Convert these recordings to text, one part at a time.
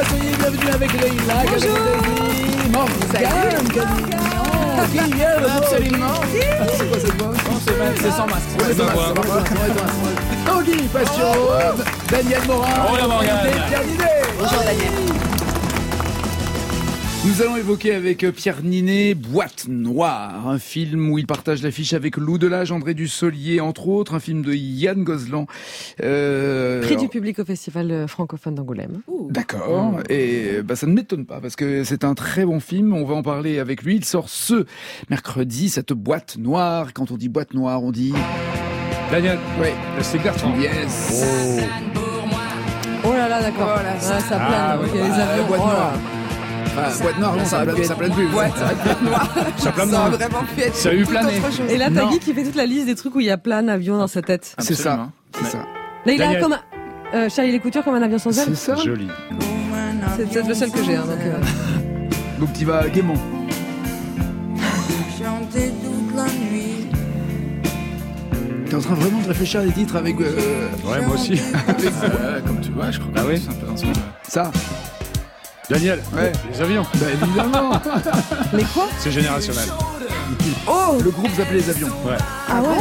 soyez bienvenus avec Leïla, Morgane, Kylian, absolument. C'est quoi cette voix? C'est sans masque. Ouais, c'est Thomas, Tanguy Passion, Daniel Morin, Pierre Ninet. Bonjour Daniel. Nous allons évoquer avec Pierre Ninet Boîte Noire, un film où il partage l'affiche avec Lou Delage, André Dussolier, entre autres, un film de Yann Gozlan. Prix du public au Festival francophone d'Angoulême. D'accord, et ça ne m'étonne pas, parce que c'est un très bon film, on va en parler avec lui. Il sort ce mercredi, cette Boîte Noire. Quand on dit Boîte Noire, on dit... Daniel, oui, c'est Bertrand. Yes. Oh là là, d'accord. Oh là, ça plane, oui. il y a les avions. Boîte Oh là. Noire. Boîte Noire, non, ça plane plus. Boîte noire. Ça plane Ça a moins. vraiment pu être Ça a eu tout plané. autre chose. Et là, Non. t'as Guy qui fait toute la liste des trucs où il y a plein d'avions dans sa tête. C'est ça, Absolument. c'est ça. Là, il a Daniel. comme Charlie les Coutures comme un avion sans aile. C'est ça. Joli. C'est peut-être le seul que j'ai. Hein, Donc tu vas gaiement. Chanter toute la nuit. T'es en train vraiment de réfléchir à des titres avec... Ouais, moi aussi. Comme tu vois, je crois que Ah oui. c'est un peu dans ce Ça. Daniel, Ouais. les avions. Bah évidemment. Les quoi? C'est générationnel. Oh, le groupe s'appelait Les Avions. Ouais. Ah ouais?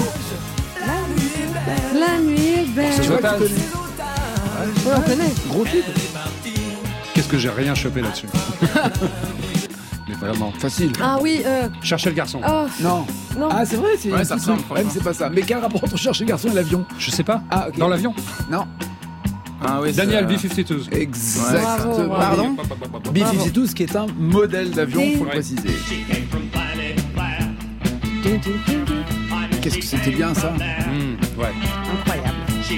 La nuit est belle. C'est Tu vois, tu Total. connais. Ouais, on connaît. Gros titre. Qu'est-ce que j'ai rien chopé là-dessus. Mais vraiment. Facile. Ah oui, Cherchez le garçon. oh, Non. non. Ah, c'est vrai, c'est Ouais, un ça petit ressemble, truc. Ouais, mais c'est pas ça. Mais quel rapport entre Chercher le garçon et l'avion? Je sais pas. Ah, ok. Dans l'avion. Non. Ah oui, Daniel, c'est, B-52. Exactement. Bravo, bravo. Pardon B-52, qui est un modèle d'avion, faut le Ouais. préciser. Qu'est-ce que c'était bien ça? Ouais. incroyable.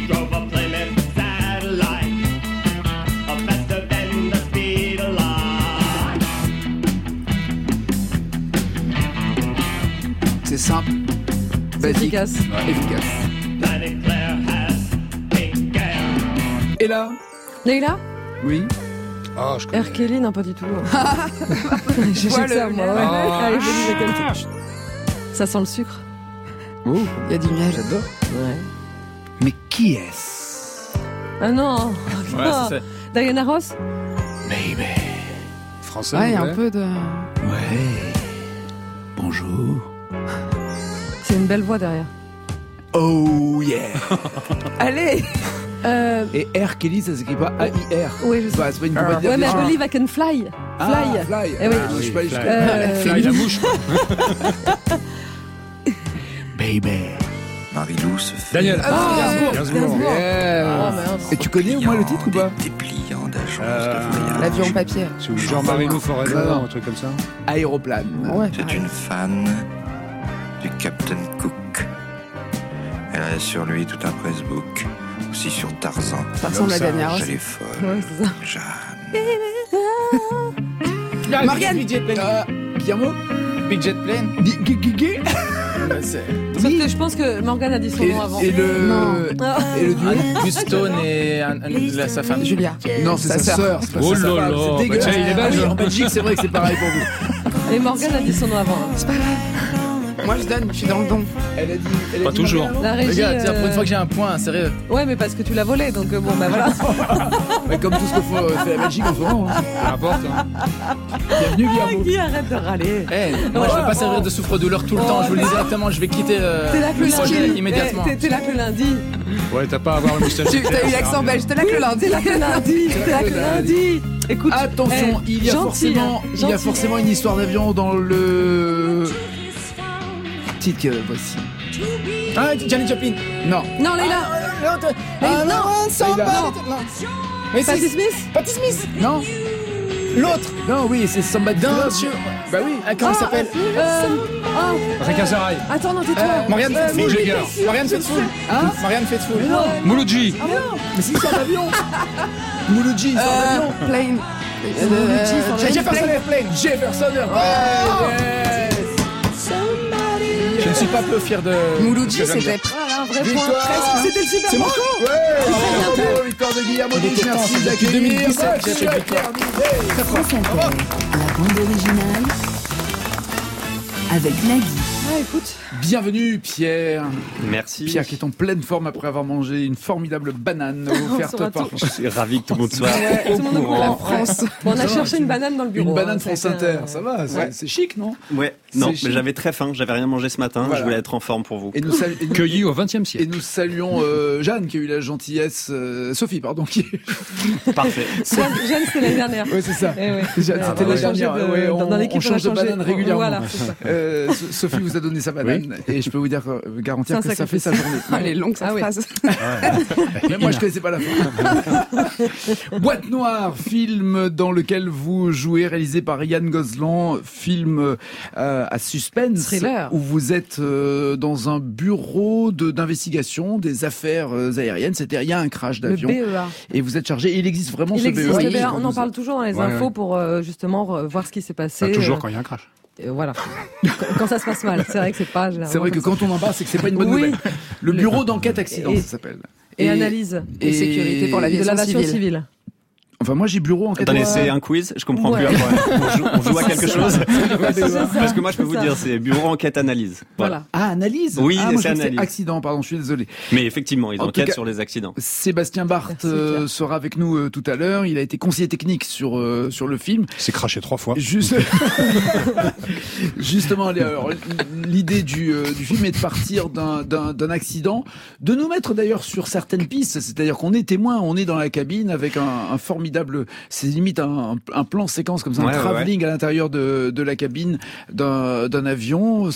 C'est simple, basique, Efficace. efficace. Et là? Leïla? Oui. Ah, je connais. R. Kelly, non, pas du tout. J'ai vois que ça, le moi. miel. Ouais. Ah. Allez, vas-y, laquelle? Ça sent le sucre. Oh, Il y a du miel. j'adore. Ouais. Mais qui est-ce? Ah non. Ouais, Ah. c'est Diana Ross? Baby. Français. Ouais, il y a anglais. un peu de... Ouais. Bonjour. C'est une belle voix derrière. Oh yeah. Allez. Et R. Kelly, ça s'écrit pas A-I-R. Oui, je sais. Bah, c'est pas une compagnie Ouais, mais I d'aviation. believe I can fly. Fly. Fly. Eh oui. Ah, je suis pas allé Fly. jusqu'à... Fly, la mouche. Baby. Marie-Lou se fait Daniel. Ah, Gainsbourg. Yeah. Oh, merde. Et tu connais au moins le titre ou pas? dépliant d'agence de voyage. L'avion en papier. C'est genre Marie-Lou Forever, Non. un truc comme ça. Aéroplane. Ouais. C'est une fan du Captain Cook. Elle a sur lui tout un pressbook. Aussi sur Tarzan. Ça ressemble à Daniel Ross. Elle est folle. Ouais, c'est ça. Jeanne. Morgane. Big Jet Plane. Guillermo. Big Jet Plane. Guigui. Sauf que je pense que Morgane a dit son nom avant. Et le... Non. Ah. Et le duo. Gustone et sa femme. Julia. Non, c'est sa sœur. C'est pas Oh sa là femme. là, C'est bah dégueulasse. tiens, il est belge. Ah oui, en Belgique, c'est vrai que c'est pareil pour vous. Et Morgane a dit son nom avant. C'est pas grave. Moi je donne, je suis dans le don. Elle a dit... Pas toujours. La régie. Les gars, tiens, pour une fois que j'ai un point, sérieux. Ouais, mais parce que tu l'as volé, donc bon, bah voilà. Ouais, comme tout ce que fait la Belgique en ce moment. Hein. Peu importe. Hein. Bienvenue, Guillermo. Guy, arrête de râler. Moi je vais pas servir de souffre-douleur tout le temps, je vous le dis directement, je vais quitter T'es là que le le projet lundi. immédiatement. T'es là que le lundi. Ouais, t'as pas à avoir le moustache. T'as eu l'accent belge, t'es là que le lundi. T'es là que le lundi. T'es là que le lundi. Écoute. Attention, il y a gentil, forcément, hein, il y a gentil. forcément une histoire d'avion dans le titre que voici. Ah, Janis Joplin. Non. Non, Leïla. Ah non. Leïla. Mais Patti c'est Smith. Patti Smith. Non. L'autre. Non, oui, c'est Somebody to Don't Love you. You. Bah oui. Ah, comment il s'appelle Rika Sarai. Attends, non, tais-toi. Marianne Mick Faithfull. Jagger. Marianne Faithfull. Hein? Marianne Faithfull. Mouloudji. Mais c'est ça l'avion. Mouloudji, c'est un avion. Plane. Jefferson Airplane. Jefferson Airplane. Je ne suis pas peu fier de. Mouloudji, que j'aime c'était. Voilà, un vrai point. Victoire. Presque. C'était le super C'est moi. Banco. Ouais. Bravo, victoire de Guillermo. Merci Depuis d'accueillir. 2017, j'ai fait Pierre victoire. Ninet. France Inter, la bande originale avec Nagui. Ah, écoute. Bienvenue Pierre. Merci. Pierre qui est en pleine forme après avoir mangé une formidable banane offerte par... Je suis ravi que tout le monde soit Ouais, tout le monde est au courant. France. Bon, on a cherché une banane dans le bureau. Une banane hein, France ça a été, Inter, ça va, c'est chic, non? Ouais, non, chic. mais j'avais très faim, j'avais rien mangé ce matin, Voilà. je voulais être en forme pour vous. Et nous Cueilli au XXe Et siècle. nous saluons Jeanne qui a eu la gentillesse, Sophie pardon, qui Parfait. Jeanne, c'était l'année dernière. ouais c'est ça. Eh ouais. Jeanne, c'était On la a changé dernière. Ouais, dans l'équipe, on change de a changé. banane régulièrement. Voilà, c'est ça. Sophie vous a donné sa banane et je peux vous dire garantir C'est un que ça fait sa journée. Elle est longue cette Ah oui. phrase. Même moi je connaissais pas la fin. Boîte noire, film dans lequel vous jouez, réalisé par Ryan Gosling, film à suspense, Thriller. où vous êtes dans un bureau d'investigation des affaires aériennes. C'est-à-dire il y a un crash Le d'avion BEA. et vous êtes chargé. Il existe vraiment Il ce existe BEA. le BEA. On en parle toujours dans les Ouais, infos ouais. pour justement voir ce qui s'est passé. Pas toujours quand il y a un crash. Voilà. Quand ça se passe mal. C'est vrai que c'est pas. C'est vrai que quand on en parle, c'est que c'est pas une bonne Oui. nouvelle. Le bureau d'enquête accident, Et- ça s'appelle. Et analyse. Et sécurité pour De l'aviation l'aviation civile. civile. Enfin, moi j'ai bureau enquête. Attendez, c'est un quiz, je comprends Ouais. plus après. On joue à quelque chose. C'est ça. Parce que moi je peux C'est vous ça. dire, c'est bureau enquête analyse. Voilà. Ah, analyse. Oui, ah, moi, c'est je crois que analyse. accident, pardon, je suis désolé. Mais effectivement, ils En tout enquêtent cas- sur les accidents. Sébastien Barthes Merci, Pierre. sera avec nous tout à l'heure. Il a été conseiller technique sur le film. C'est craché 3 fois. Juste... Justement, alors, l'idée du film est de partir d'un accident, de nous mettre d'ailleurs sur certaines pistes. C'est-à-dire qu'on est témoin, on est dans la cabine avec un formidable, c'est limite un plan séquence comme ça, Ouais, un ouais, travelling à l'intérieur de la cabine d'un avion.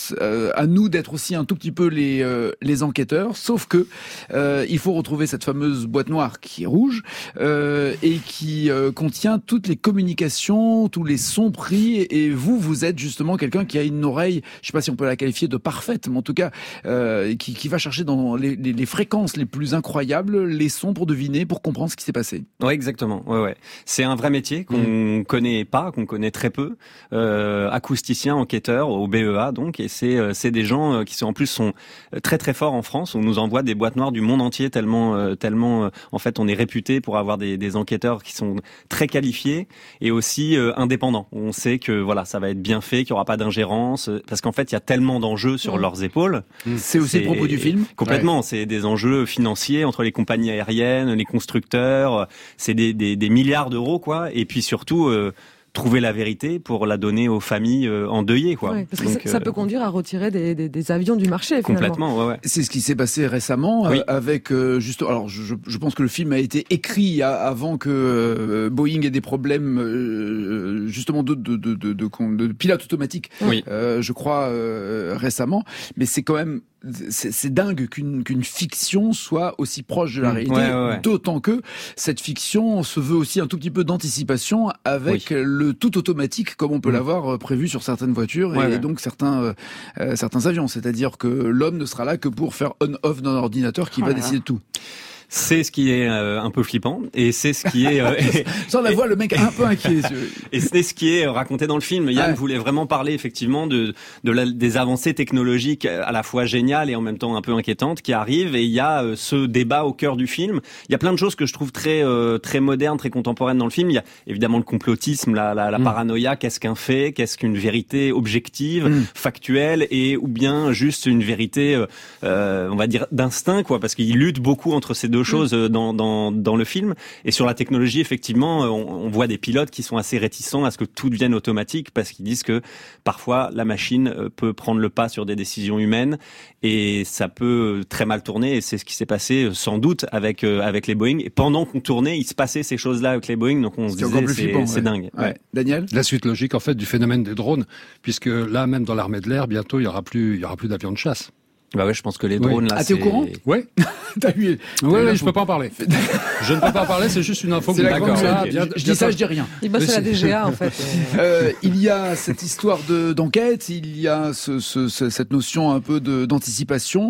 À nous d'être aussi un tout petit peu les enquêteurs, sauf que il faut retrouver cette fameuse boîte noire qui est rouge et qui contient toutes les communications, tous les sons pris. Et vous êtes justement quelqu'un qui a une oreille, je sais pas si on peut la qualifier de parfaite, mais en tout cas qui va chercher dans les fréquences les plus incroyables les sons pour deviner, pour comprendre ce qui s'est passé. Ouais, exactement. Ouais. C'est un vrai métier qu'on connaît pas, qu'on connaît très peu. Acousticien, enquêteur au BEA donc, et c'est des gens qui sont très très forts en France. On nous envoie des boîtes noires du monde entier tellement en fait on est réputé pour avoir des enquêteurs qui sont très qualifiés et aussi indépendants. On sait que voilà, ça va être bien fait, qu'il y aura pas d'ingérence parce qu'en fait, il y a tellement d'enjeux sur leurs épaules. C'est aussi le propos du film. Complètement, c'est des enjeux financiers entre les compagnies aériennes, les constructeurs, c'est des milliards d'euros quoi, et puis surtout trouver la vérité pour la donner aux familles endeuillées quoi. Ouais, parce que Donc, ça peut conduire à retirer des avions du marché finalement. complètement, ouais. C'est ce qui s'est passé récemment Oui. avec juste. Alors, je pense que le film a été écrit avant que Boeing ait des problèmes justement de pilote automatique. Oui. Je crois récemment, mais c'est quand même. C'est dingue qu'une fiction soit aussi proche de la réalité, ouais. d'autant que cette fiction se veut aussi un tout petit peu d'anticipation avec le tout automatique comme on peut l'avoir prévu sur certaines voitures et donc certains avions. C'est-à-dire que l'homme ne sera là que pour faire on-off d'un ordinateur qui va décider de tout. C'est ce qui est un peu flippant et c'est ce qui est Sans la voix, le mec un peu inquiet. et c'est ce qui est raconté dans le film. Yann voulait vraiment parler effectivement des avancées technologiques à la fois géniales et en même temps un peu inquiétantes qui arrivent, et il y a ce débat au cœur du film. Il y a plein de choses que je trouve très modernes, très contemporaines dans le film. Il y a évidemment le complotisme, la paranoïa, qu'est-ce qu'un fait, qu'est-ce qu'une vérité objective, factuelle, et ou bien juste une vérité on va dire d'instinct quoi, parce qu'il lutte beaucoup entre ces deux choses dans le film. Et sur la technologie, effectivement, on voit des pilotes qui sont assez réticents à ce que tout devienne automatique parce qu'ils disent que parfois la machine peut prendre le pas sur des décisions humaines et ça peut très mal tourner. Et c'est ce qui s'est passé sans doute avec les Boeing. Et pendant qu'on tournait, il se passait ces choses-là avec les Boeing. Donc on se disait c'est dingue. Ouais. Daniel ? La suite logique en fait du phénomène des drones, puisque là même dans l'armée de l'air, bientôt il y aura plus d'avions de chasse. Bah ouais, je pense que les drones là. Ah, t'es au courant ? Ouais. T'as eu. Ouais, je peux pas en parler. Je ne peux pas en parler, c'est juste une info. C'est la grande D'accord, nouvelle. ok. Je dis ça, je dis rien. Il bosse à la DGA en fait. Il y a cette histoire d'enquête, il y a cette notion un peu d'anticipation,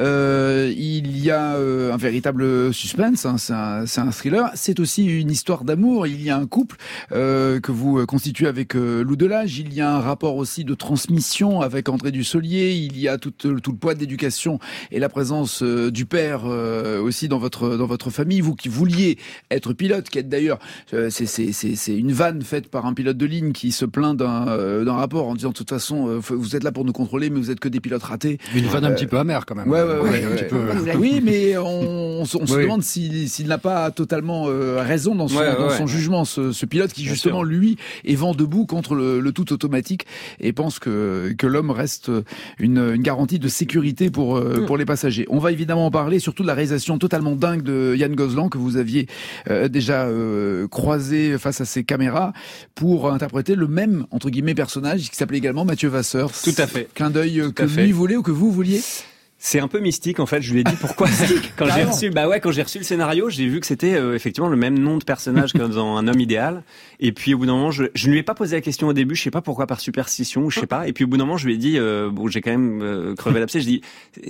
il y a un véritable suspense, hein, c'est un thriller, c'est aussi une histoire d'amour, il y a un couple que vous constituez avec Lou Delage, il y a un rapport aussi de transmission avec André Dussolier, il y a tout le poids de l'éducation et la présence du père aussi dans votre famille, vous qui vouliez être pilote, qui êtes d'ailleurs, c'est une vanne faite par un pilote de ligne qui se plaint d'un rapport en disant de toute façon vous êtes là pour nous contrôler, mais vous êtes que des pilotes ratés. Une vanne un petit peu amère quand même. Ouais. Un petit peu... Oui, mais on se demande s'il n'a pas totalement raison dans son jugement, ce pilote qui justement lui est vent debout contre le tout automatique et pense que l'homme reste une garantie de sécurité pour les passagers. On va évidemment en parler, surtout de la réalisation totalement dingue de Yann Gozlan que vous aviez déjà croisé face à ses caméras pour interpréter le même entre guillemets personnage qui s'appelait également Mathieu Vasseur. Tout à fait. Clin d'œil que lui voulait ou que vous vouliez. C'est un peu mystique en fait. Je lui ai dit pourquoi. Quand j'ai reçu le scénario, j'ai vu que c'était effectivement le même nom de personnage que dans Un homme idéal. Et puis au bout d'un moment, je ne lui ai pas posé la question au début. Je sais pas pourquoi, par superstition ou je sais pas. Et puis au bout d'un moment, je lui ai dit j'ai quand même crevé l'abcès. Je dis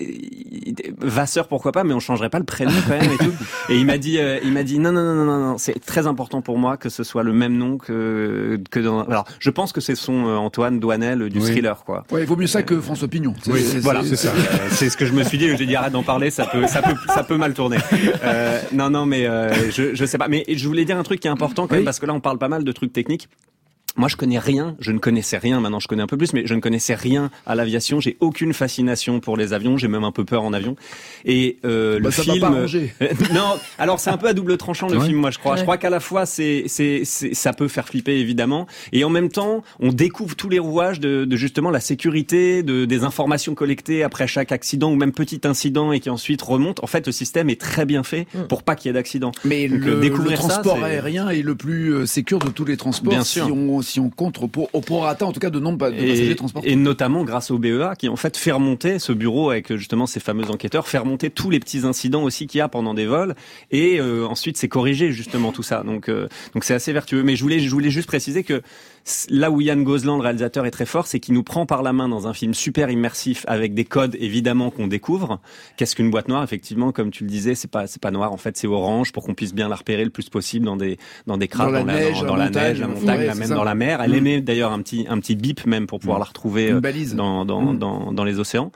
Vasseur pourquoi pas, mais on changerait pas le prénom quand même et tout. Et il m'a dit non, c'est très important pour moi que ce soit le même nom que dans. Alors je pense que c'est son Antoine Douanel du thriller quoi. Ouais, il vaut mieux ça que François Pignon. Voilà, c'est ça. C'est ce que je me suis dit. J'ai dit arrête d'en parler, ça peut mal tourner. Mais je sais pas. Mais je voulais dire un truc qui est important quand même parce que là on parle pas mal de trucs techniques. Moi, je ne connaissais rien, maintenant je connais un peu plus, mais je ne connaissais rien à l'aviation, j'ai aucune fascination pour les avions, j'ai même un peu peur en avion. Et le ça film... va pas arranger. Non, alors c'est un peu à double tranchant le film, moi je crois. Ouais. Je crois qu'à la fois, ça peut faire flipper évidemment, et en même temps, on découvre tous les rouages de justement la sécurité, des informations collectées après chaque accident, ou même petit incident, et qui ensuite remonte. En fait, le système est très bien fait pour pas qu'il y ait d'accident. Mais donc, le transport aérien est le plus sécure de tous les transports. Bien sûr. Si on compte au prorata, en tout cas, de nombre de passagers transportés. Et notamment grâce au BEA, qui en fait fait remonter ce bureau avec justement ces fameux enquêteurs, fait remonter tous les petits incidents aussi qu'il y a pendant des vols, et ensuite c'est corrigé justement tout ça. Donc c'est assez vertueux. Mais je voulais juste préciser que là où Yann Gozlan, le réalisateur, est très fort, c'est qu'il nous prend par la main dans un film super immersif avec des codes évidemment qu'on découvre. Qu'est-ce qu'une boîte noire? Effectivement, comme tu le disais, c'est pas noir. En fait, c'est orange pour qu'on puisse bien la repérer le plus possible dans des crânes, dans la neige, la montagne, même dans la mer. Elle émet d'ailleurs un petit bip même pour pouvoir la retrouver dans les océans.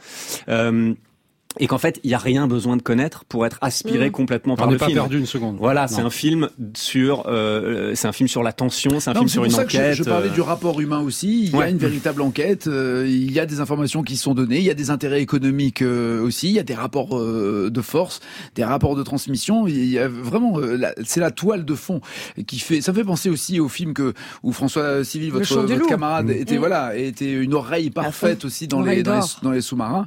Et qu'en fait, il y a rien besoin de connaître pour être aspiré complètement par le film. On n'est pas perdu une seconde. Voilà, c'est un film sur la tension, c'est un film sur une enquête. C'est pour ça que je parlais du rapport humain aussi. Il y a une véritable enquête. Il y a des informations qui sont données. Il y a des intérêts économiques aussi. Il y a des rapports de force, des rapports de transmission. Il y a vraiment, c'est la toile de fond qui fait. Ça me fait penser aussi au film où François Civil, votre camarade, était une oreille parfaite aussi dans les sous-marins.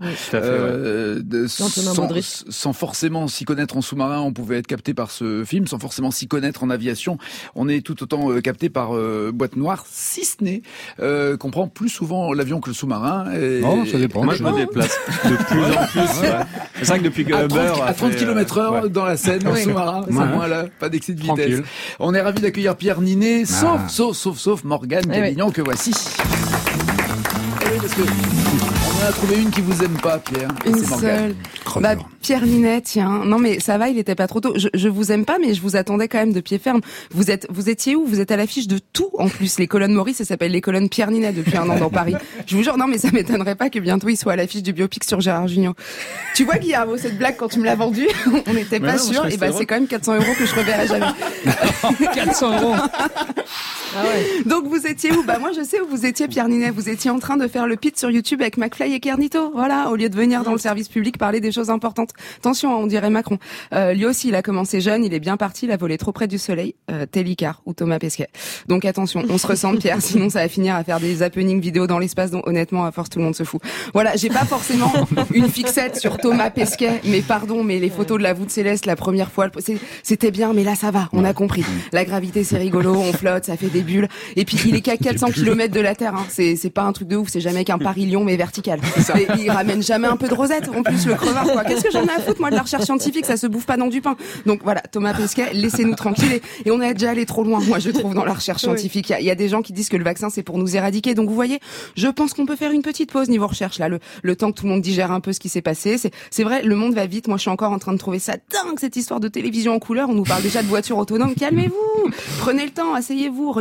Sans forcément s'y connaître en sous-marin, on pouvait être capté par ce film. Sans forcément s'y connaître en aviation, on est tout autant capté par Boîte Noire, si ce n'est qu'on prend plus souvent l'avion que le sous-marin. Non, ça dépend. Moi, je me déplace de plus en plus. Ouais. C'est vrai que depuis que à 30 km/h dans la Seine, en sous-marin, c'est moins là, pas d'excès de vitesse. Tranquille. On est ravis d'accueillir Pierre Ninet, sauf Morgane Cavignon que voici. Parce que on en a trouvé une qui vous aime pas, Pierre. Une seule. Pierre Ninet, tiens. Non mais ça va, il était pas trop tôt. Je vous aime pas, mais je vous attendais quand même de pied ferme. Vous étiez où? Vous êtes à l'affiche de tout en plus. Les colonnes Maurice, ça s'appelle les colonnes Pierre Ninet depuis un an dans Paris. Je vous jure, non mais ça m'étonnerait pas que bientôt il soit à l'affiche du biopic sur Gérard Jugnot. Tu vois Guillermo, cette blague quand tu me l'as vendue, on n'était pas sûr. Et c'est quand même 400 € que je reverrai jamais. 400 €. Ah ouais. Donc vous étiez où? Moi je sais où vous étiez, Pierre Ninet. Vous étiez en train de faire le pitch sur YouTube avec McFly et Kernito. Voilà, au lieu de venir dans le service public parler des choses importantes. Attention, on dirait Macron. Lui aussi, il a commencé jeune, il est bien parti, il a volé trop près du soleil. Télicard ou Thomas Pesquet. Donc attention, on se ressemble, Pierre, sinon ça va finir à faire des happenings vidéo dans l'espace dont honnêtement, à force, tout le monde se fout. Voilà, j'ai pas forcément une fixette sur Thomas Pesquet, mais pardon, mais les photos de la voûte céleste la première fois, c'était bien, mais là ça va, on a compris. La gravité, c'est rigolo, on flotte, ça fait des bulles. Et puis il est qu'à 400 km de la Terre, hein. C'est pas un truc de ouf, c'est jamais qu'un Paris-Lyon mais vertical. Il ramène jamais un peu de rosette, en plus le crevard quoi. Qu'est-ce que j'en ai à foutre moi de la recherche scientifique, ça se bouffe pas dans du pain. Donc voilà, Thomas Pesquet, laissez-nous tranquilles. Et on est déjà allé trop loin, moi je trouve, dans la recherche scientifique. Il y a des gens qui disent que le vaccin c'est pour nous éradiquer. Donc vous voyez, je pense qu'on peut faire une petite pause niveau recherche là, le temps que tout le monde digère un peu ce qui s'est passé. C'est vrai, le monde va vite. Moi je suis encore en train de trouver ça dingue cette histoire de télévision en couleur. On nous parle déjà de voitures autonomes. Calmez-vous, prenez le temps, asseyez-vous, regardez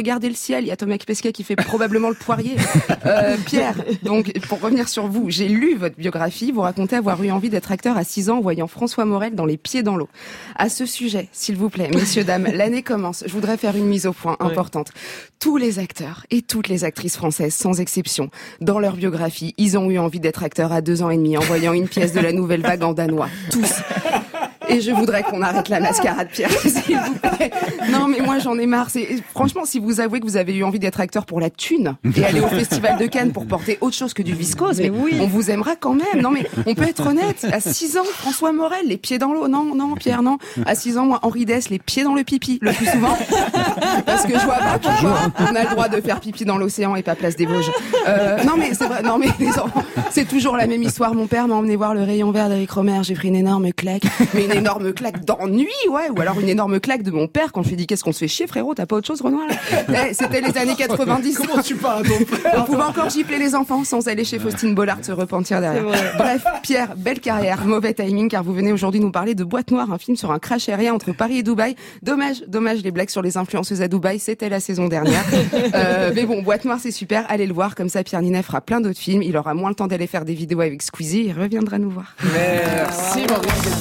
regardez le ciel, il y a Thomas Pesquet qui fait probablement le poirier. Pierre, donc pour revenir sur vous, j'ai lu votre biographie, vous racontez avoir eu envie d'être acteur à 6 ans en voyant François Morel dans Les Pieds dans l'eau. À ce sujet, s'il vous plaît, messieurs, dames, l'année commence. Je voudrais faire une mise au point importante. Tous les acteurs et toutes les actrices françaises, sans exception, dans leur biographie, ils ont eu envie d'être acteurs à 2 ans et demi en voyant une pièce de La Nouvelle Vague en danois. Tous. Et je voudrais qu'on arrête la mascarade, Pierre, s'il vous plaît. Non, mais moi, j'en ai marre. Franchement, si vous avouez que vous avez eu envie d'être acteur pour la thune et aller au Festival de Cannes pour porter autre chose que du viscose, mais oui, on vous aimera quand même. Non, mais on peut être honnête. À 6 ans, François Morel, les pieds dans l'eau. Non, Pierre, non. À 6 ans, moi, Henri Dess, les pieds dans le pipi, le plus souvent. Parce que je vois pas pourquoi on a le droit de faire pipi dans l'océan et pas place des Vosges. Non, mais c'est vrai. Non, mais les enfants, c'est toujours la même histoire. Mon père m'a emmené voir Le Rayon Vert d'Éric Rohmer. J'ai pris une énorme claque. Mais une énorme claque d'ennui, ouais, ou alors une énorme claque de mon père quand je lui ai dit qu'est-ce qu'on se fait chier, frérot, t'as pas autre chose, Renoir là? C'était les années 90. Comment tu parles à ton père? On pouvait encore gifler les enfants sans aller chez Faustine Bollard se repentir derrière. Bref, Pierre, belle carrière, mauvais timing car vous venez aujourd'hui nous parler de Boîte Noire, un film sur un crash aérien entre Paris et Dubaï. Dommage les blagues sur les influenceuses à Dubaï, c'était la saison dernière. Mais bon, Boîte Noire c'est super, allez le voir, comme ça Pierre Ninet fera plein d'autres films, il aura moins le temps d'aller faire des vidéos avec Squeezie, il reviendra nous voir. Merci Maurice.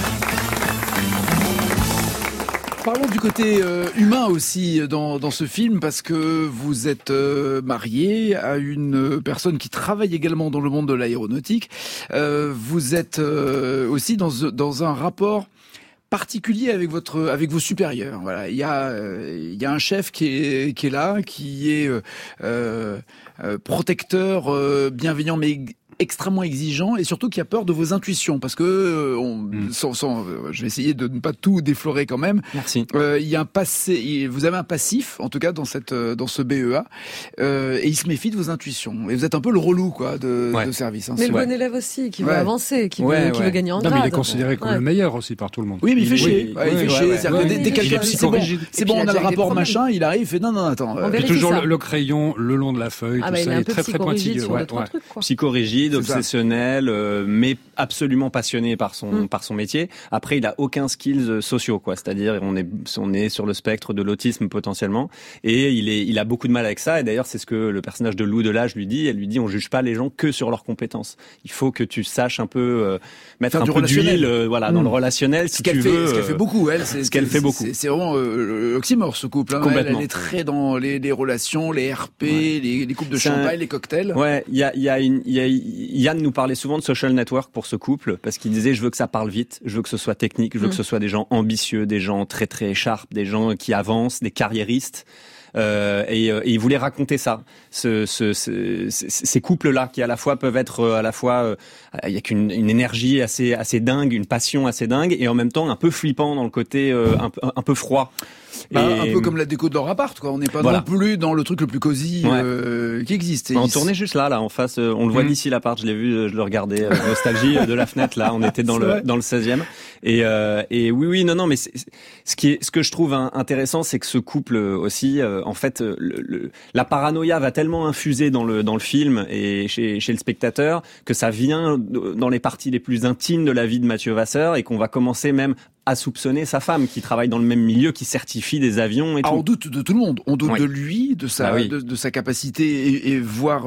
Parlons du côté humain aussi dans ce film, parce que vous êtes marié à une personne qui travaille également dans le monde de l'aéronautique. Vous êtes aussi dans un rapport particulier avec vos supérieurs. Voilà, il y a un chef qui est là, qui est protecteur, bienveillant, mais extrêmement exigeant et surtout qui a peur de vos intuitions parce que je vais essayer de ne pas tout déflorer quand même. Merci. Il y a un passé, vous avez un passif en tout cas dans ce BEA et il se méfie de vos intuitions et vous êtes un peu le relou quoi de service. Hein, mais le bon élève aussi qui veut avancer, qui veut gagner en grade. Mais il est considéré comme le meilleur aussi par tout le monde. Oui, mais il fait chier. Il fait chier. Dès quelqu'un c'est bon, on a le rapport machin, il arrive, il fait non attends. Et toujours le crayon le long de la feuille, tout ça est très très pointilleux. Psychorigide, obsessionnel, mais absolument passionné par son métier. Après, il a aucun skills sociaux, quoi. C'est-à-dire, on est sur le spectre de l'autisme potentiellement, et il a beaucoup de mal avec ça. Et d'ailleurs, c'est ce que le personnage de Lou Delage lui dit. Elle lui dit, on juge pas les gens que sur leurs compétences. Il faut que tu saches un peu mettre un peu d'huile, dans le relationnel, si tu veux. Ce qu'elle fait beaucoup, elle. Ce qu'elle fait beaucoup. C'est vraiment l'oxymore, ce couple. Hein. Complètement. Elle est très dans les relations, les RP, les coupes de champagne, les cocktails. Ouais, Yann nous parlait souvent de social network pour ce couple parce qu'il disait je veux que ça parle vite, je veux que ce soit technique, je veux que ce soit des gens ambitieux, des gens très très sharp, des gens qui avancent, des carriéristes. Et il voulait raconter ça, ces couples-là qui à la fois peuvent être il y a qu'une énergie assez dingue, une passion assez dingue, et en même temps un peu flippant dans le côté un peu froid. Un peu comme la déco de leur appart, quoi. On n'est pas non plus dans le truc le plus cosy qui existe. On tournait juste là en face. On le voit d'ici l'appart. Je l'ai vu, je le regardais. Nostalgie de la fenêtre là. On était dans le 16e. Et oui, non. Mais ce que je trouve intéressant, c'est que ce couple aussi, en fait, la paranoïa va tellement infuser dans le film et chez le spectateur que ça vient dans les parties les plus intimes de la vie de Mathieu Vasseur et qu'on va commencer même à soupçonner sa femme qui travaille dans le même milieu, qui certifie des avions et tout. On doute de tout le monde. On doute de lui, de sa capacité et voire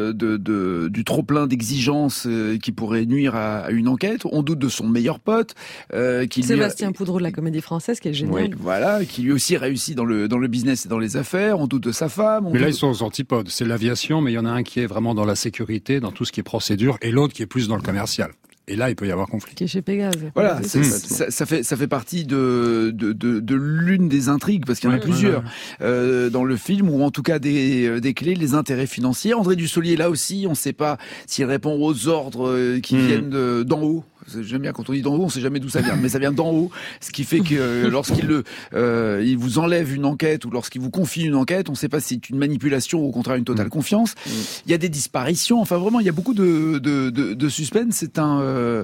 du trop plein d'exigences qui pourrait nuire à une enquête. On doute de son meilleur pote. Sébastien Poudreau de la Comédie Française, qui est génial. Oui, voilà, qui lui aussi réussit dans le business et dans les affaires. On doute de sa femme. Mais là, ils sont aux antipodes. C'est l'aviation, mais il y en a un qui est vraiment dans la sécurité, dans tout ce qui est procédure, et l'autre qui est plus dans le commercial. Et là, il peut y avoir conflit. Qui est chez Pégase. Voilà, ça fait partie de l'une des intrigues, parce qu'il y en a plusieurs dans le film, ou en tout cas des clés, les intérêts financiers. André Dussolier, là aussi, on ne sait pas s'il répond aux ordres qui viennent d'en haut. J'aime bien quand on dit d'en haut, on sait jamais d'où ça vient, mais ça vient d'en haut, ce qui fait que lorsqu'il il vous enlève une enquête ou lorsqu'il vous confie une enquête, on ne sait pas si c'est une manipulation ou au contraire une totale confiance. Il y a des disparitions, enfin vraiment il y a beaucoup de suspense. C'est un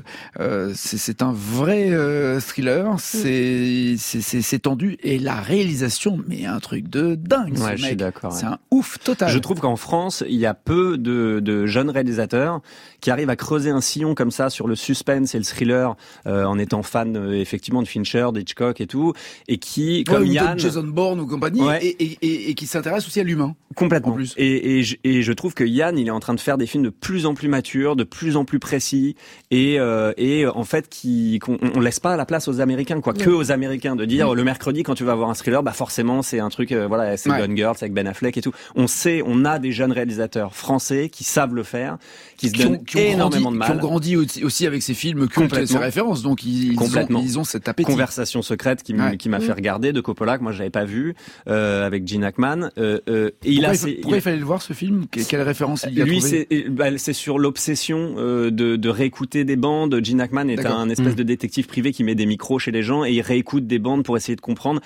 vrai thriller, c'est tendu et la réalisation, mais un truc de dingue. Ouais, je suis d'accord. C'est un ouf total. Je trouve qu'en France, il y a peu de jeunes réalisateurs qui arrivent à creuser un sillon comme ça sur le suspense suspense et le thriller en étant fan effectivement de Fincher, d'Hitchcock et tout, et qui, comme Yann, de Jason Bourne ou compagnie, et qui s'intéresse aussi à l'humain. Complètement. En plus. Et je trouve que Yann, il est en train de faire des films de plus en plus matures, de plus en plus précis, et en fait qu'on laisse pas la place aux Américains, quoi, que aux Américains, de dire le mercredi quand tu vas voir un thriller, bah forcément c'est un truc, c'est Gone Girl, c'est avec Ben Affleck et tout. On a des jeunes réalisateurs français qui savent le faire, qui se donnent énormément de mal. Qui ont grandi aussi avec ces films cultes et ces références, donc ils ont cet appétit. Conversation secrète qui m'a fait regarder de Coppola, que moi j'avais pas vu, avec Gene Hackman. Pourquoi il fallait le voir ce film? Quelle référence il y a trouvé? Lui, c'est sur l'obsession de réécouter des bandes. Gene Hackman est un espèce de détective privé qui met des micros chez les gens et il réécoute des bandes pour essayer de comprendre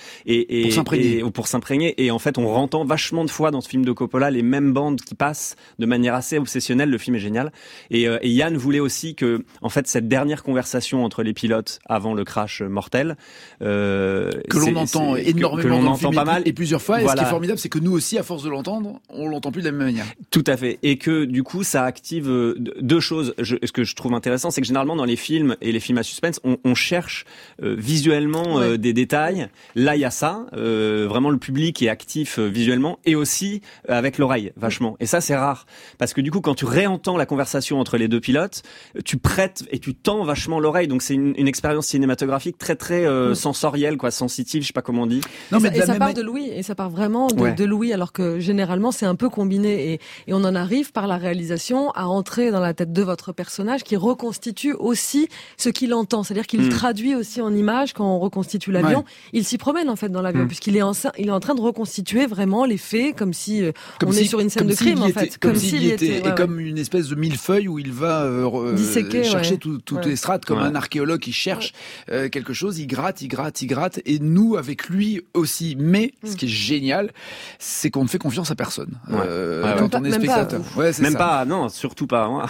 pour s'imprégner. Et en fait, on entend vachement de fois dans ce film de Coppola les mêmes bandes qui passent de manière assez obsessionnelle. Le film est génial. Et Yann voulait aussi que, en fait, cette dernière conversation entre les pilotes avant le crash mortel, que l'on entend énormément, que l'on entend pas mal et plusieurs fois. Et ce qui est formidable, c'est que nous aussi, à force de l'entendre, on l'entend plus de la même manière. Tout à fait. Et que du coup, ça active deux choses. Ce que je trouve intéressant, c'est que généralement dans les films et les films à suspense, on cherche visuellement des détails. Là, il y a ça. Vraiment, le public est actif visuellement et aussi avec l'oreille, vachement. Et ça, c'est rare. Parce que du coup, quand tu réentends la conversation entre les deux pilotes, tu prêtes et tu tends vachement l'oreille. Donc, c'est une expérience cinématographique très, très sensorielle, quoi, sensitive, je sais pas comment on dit. Non, mais ça part de Louis. Et ça part vraiment de Louis, alors que généralement, c'est un peu combiné. Et on en arrive par la réalisation à entrer dans la tête de votre personnage qui reconstitue aussi ce qu'il entend. C'est-à-dire qu'il traduit aussi en images quand on reconstitue l'avion. Il s'y promène en fait dans l'avion puisqu'il est en train de reconstituer vraiment les faits comme si on est sur une scène de crime en fait. Comme s'il y était. Et comme une espèce de millefeuille où il va chercher toutes les strates comme un archéologue qui cherche quelque chose. Il gratte et nous avec lui aussi. Mais ce qui est génial, c'est qu'on ne fait confiance à personne quand on est spectateur. Même pas, non, surtout pas moi.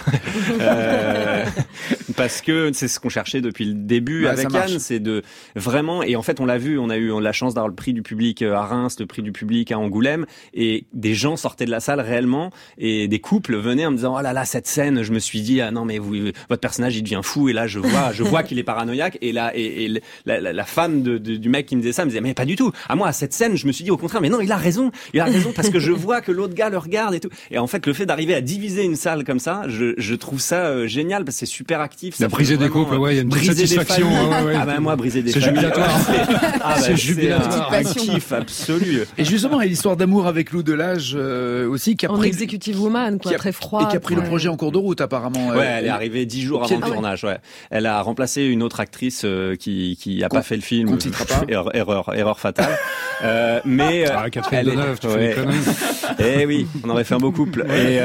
Parce que c'est ce qu'on cherchait depuis le début avec Yann, c'est de vraiment, et en fait on l'a vu, on a eu la chance d'avoir le prix du public à Reims, le prix du public à Angoulême, et des gens sortaient de la salle réellement, et des couples venaient en me disant oh là là, cette scène, je me suis dit ah non mais votre personnage il devient fou, et là je vois qu'il est paranoïaque, et là la femme du mec qui me disait ça me disait mais pas du tout, moi à cette scène je me suis dit au contraire mais non il a raison parce que je vois que l'autre gars le regarde et tout, et en fait le fait d'arriver à diviser une salle comme ça, je trouve ça génial parce que c'est super actif. Ça briser des couples, il y a une petite satisfaction. Moi briser des familles, c'est jubilatoire. C'est jubilatoire, un kiff absolu. Et justement, il y a l'histoire d'amour avec Lou Delage aussi qui a pris Executive Woman, très froid, et qui a pris le projet en cours de route apparemment. Elle est arrivée 10 jours avant le tournage. Elle a remplacé une autre actrice qui a pas fait le film. Qu'on citera pas. Erreur fatale. Mais Catherine Deneuve, tu fais des conneries. Eh oui, on aurait fait un beau couple.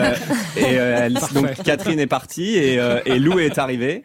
Donc Catherine est partie et Lou est arrivée.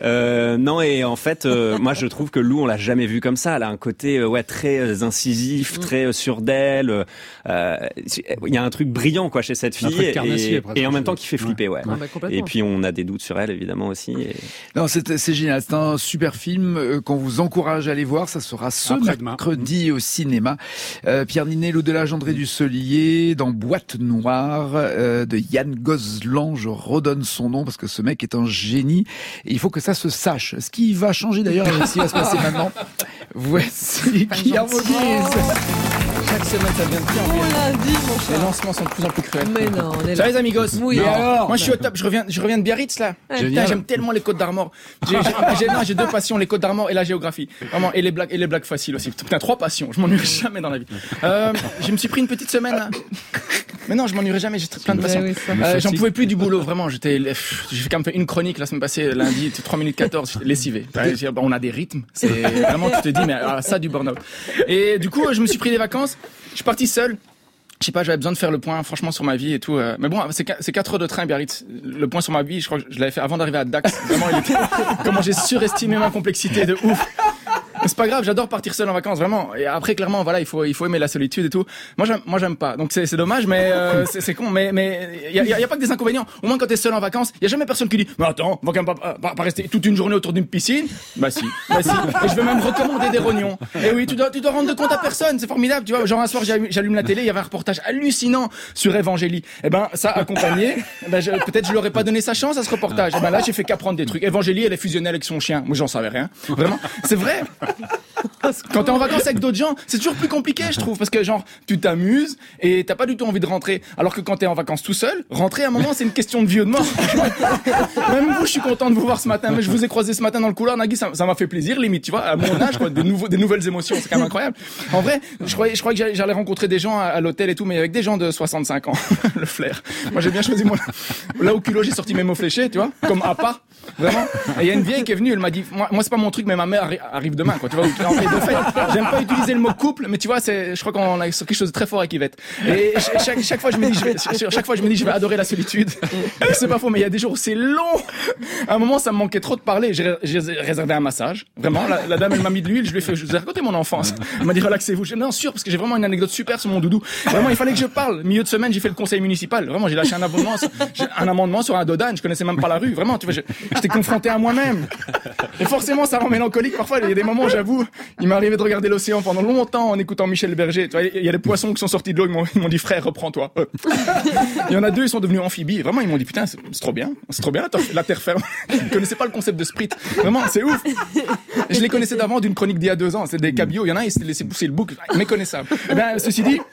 Et en fait, moi je trouve que Lou, on l'a jamais vu comme ça. Elle a un côté très incisif, très sûr d'elle. Il y a un truc brillant quoi chez cette fille et en même temps qui fait flipper. Et puis on a des doutes sur elle évidemment aussi. Non, c'est génial. C'est un super film qu'on vous encourage à aller voir. Ça sera ce mercredi au cinéma. Pierre Ninet, Lou Delage, André Dussolier dans Boîte Noire de Yann Gozlan. Je redonne son nom parce que ce mec est un génie. Et il faut que ça se sache. Ce qui va changer d'ailleurs, ce qui va se passer maintenant. Voici qui harmonise. Chaque semaine, ça devient de pire en pire. Les lancements sont de plus en plus cruels. Mais non, on est là. Salut les amigos. Oui. Alors, moi je suis au top. Je reviens de Biarritz là. Putain, j'aime tellement les Côtes d'Armor. J'ai deux passions, les Côtes d'Armor et la géographie. Vraiment, et les blagues faciles aussi. Putain, 3 passions. Je m'ennuie jamais dans la vie. Je me suis pris une petite semaine. Là. Mais non, je m'ennuierai jamais. J'ai plein de passions. J'en pouvais plus du boulot. Vraiment, j'ai quand même fait une chronique la semaine passée, lundi, 3 minutes 14, lessivé. On a des rythmes. C'est vraiment, tu te dis, mais ça du burn-out. Et du coup, je me suis pris des vacances. Je suis parti seul. Je sais pas, j'avais besoin de faire le point, franchement, sur ma vie et tout. Mais bon, c'est 4 heures de train, Biarritz. Le point sur ma vie, je crois que je l'avais fait avant d'arriver à Dax. Vraiment, comment j'ai surestimé ma complexité de ouf. c'est pas grave, j'adore partir seul en vacances, vraiment. Et après, clairement, voilà, il faut aimer la solitude et tout. Moi, j'aime pas. Donc, c'est dommage, mais c'est con. Mais il y a pas que des inconvénients. Au moins, quand t'es seul en vacances, il y a jamais personne qui dit, mais attends, on va quand même pas rester toute une journée autour d'une piscine. Bah si. Et je vais même recommander des rognons. Et oui, tu dois rendre compte à personne. C'est formidable, tu vois. Genre un soir, j'allume la télé, il y avait un reportage hallucinant sur Evangélie. Eh ben, ça accompagné, peut-être je leur ai pas donné sa chance à ce reportage. Eh ben là, j'ai fait qu'apprendre des trucs. Evangélie, elle est fusionnelle avec son chien. Moi, j'en savais rien. Vraiment. C'est vrai. Quand t'es en vacances avec d'autres gens, c'est toujours plus compliqué, je trouve, parce que genre, tu t'amuses et t'as pas du tout envie de rentrer. Alors que quand t'es en vacances tout seul, rentrer à un moment, c'est une question de vie ou de mort. Même vous, je suis content de vous voir ce matin. Mais je vous ai croisé ce matin dans le couloir, Nagui, ça m'a fait plaisir, limite, tu vois, à mon âge, quoi, des nouvelles émotions, c'est quand même incroyable. En vrai, je croyais que j'allais rencontrer des gens à l'hôtel et tout, mais avec des gens de 65 ans. Le flair. Moi, j'ai bien choisi là au culot, j'ai sorti mes mots fléchés, tu vois, comme à pas. Vraiment. Et il y a une vieille qui est venue, elle m'a dit, moi c'est pas mon truc, mais ma mère arrive demain, quoi, tu vois. De fait, j'aime pas utiliser le mot couple, mais tu vois, je crois qu'on a quelque chose de très fort avec Yvette. Et chaque fois je me dis je vais adorer la solitude. Et c'est pas faux, mais il y a des jours où c'est long. À un moment, ça me manquait trop de parler. J'ai réservé un massage. Vraiment, la dame, elle m'a mis de l'huile, je lui ai raconté mon enfance. Elle m'a dit relaxez-vous. J'ai dit non, sûr, parce que j'ai vraiment une anecdote super sur mon doudou. Vraiment, il fallait que je parle. Milieu de semaine, j'ai fait le conseil municipal. Vraiment, j'ai lâché un amendement sur un dodane. Je connaissais même pas la rue. Vraiment, tu vois, j'étais confronté à moi-même. Et forcément, ça rend mélancolique. Parfois, il y a des moments où j'avoue, il m'est arrivé de regarder l'océan pendant longtemps en écoutant Michel Berger. Tu vois, il y a des poissons qui sont sortis de l'eau, ils m'ont dit frère, reprends-toi. Il y en a deux, ils sont devenus amphibies. Vraiment, ils m'ont dit putain, c'est trop bien, la terre ferme. Ils connaissaient pas le concept de sprint. Vraiment, c'est ouf. Je les connaissais d'avant d'une chronique d'il y a 2 ans. C'est des cabiots. Il y en a, ils s'étaient laissé pousser le bouc. Méconnaissable. Eh ben, ceci dit,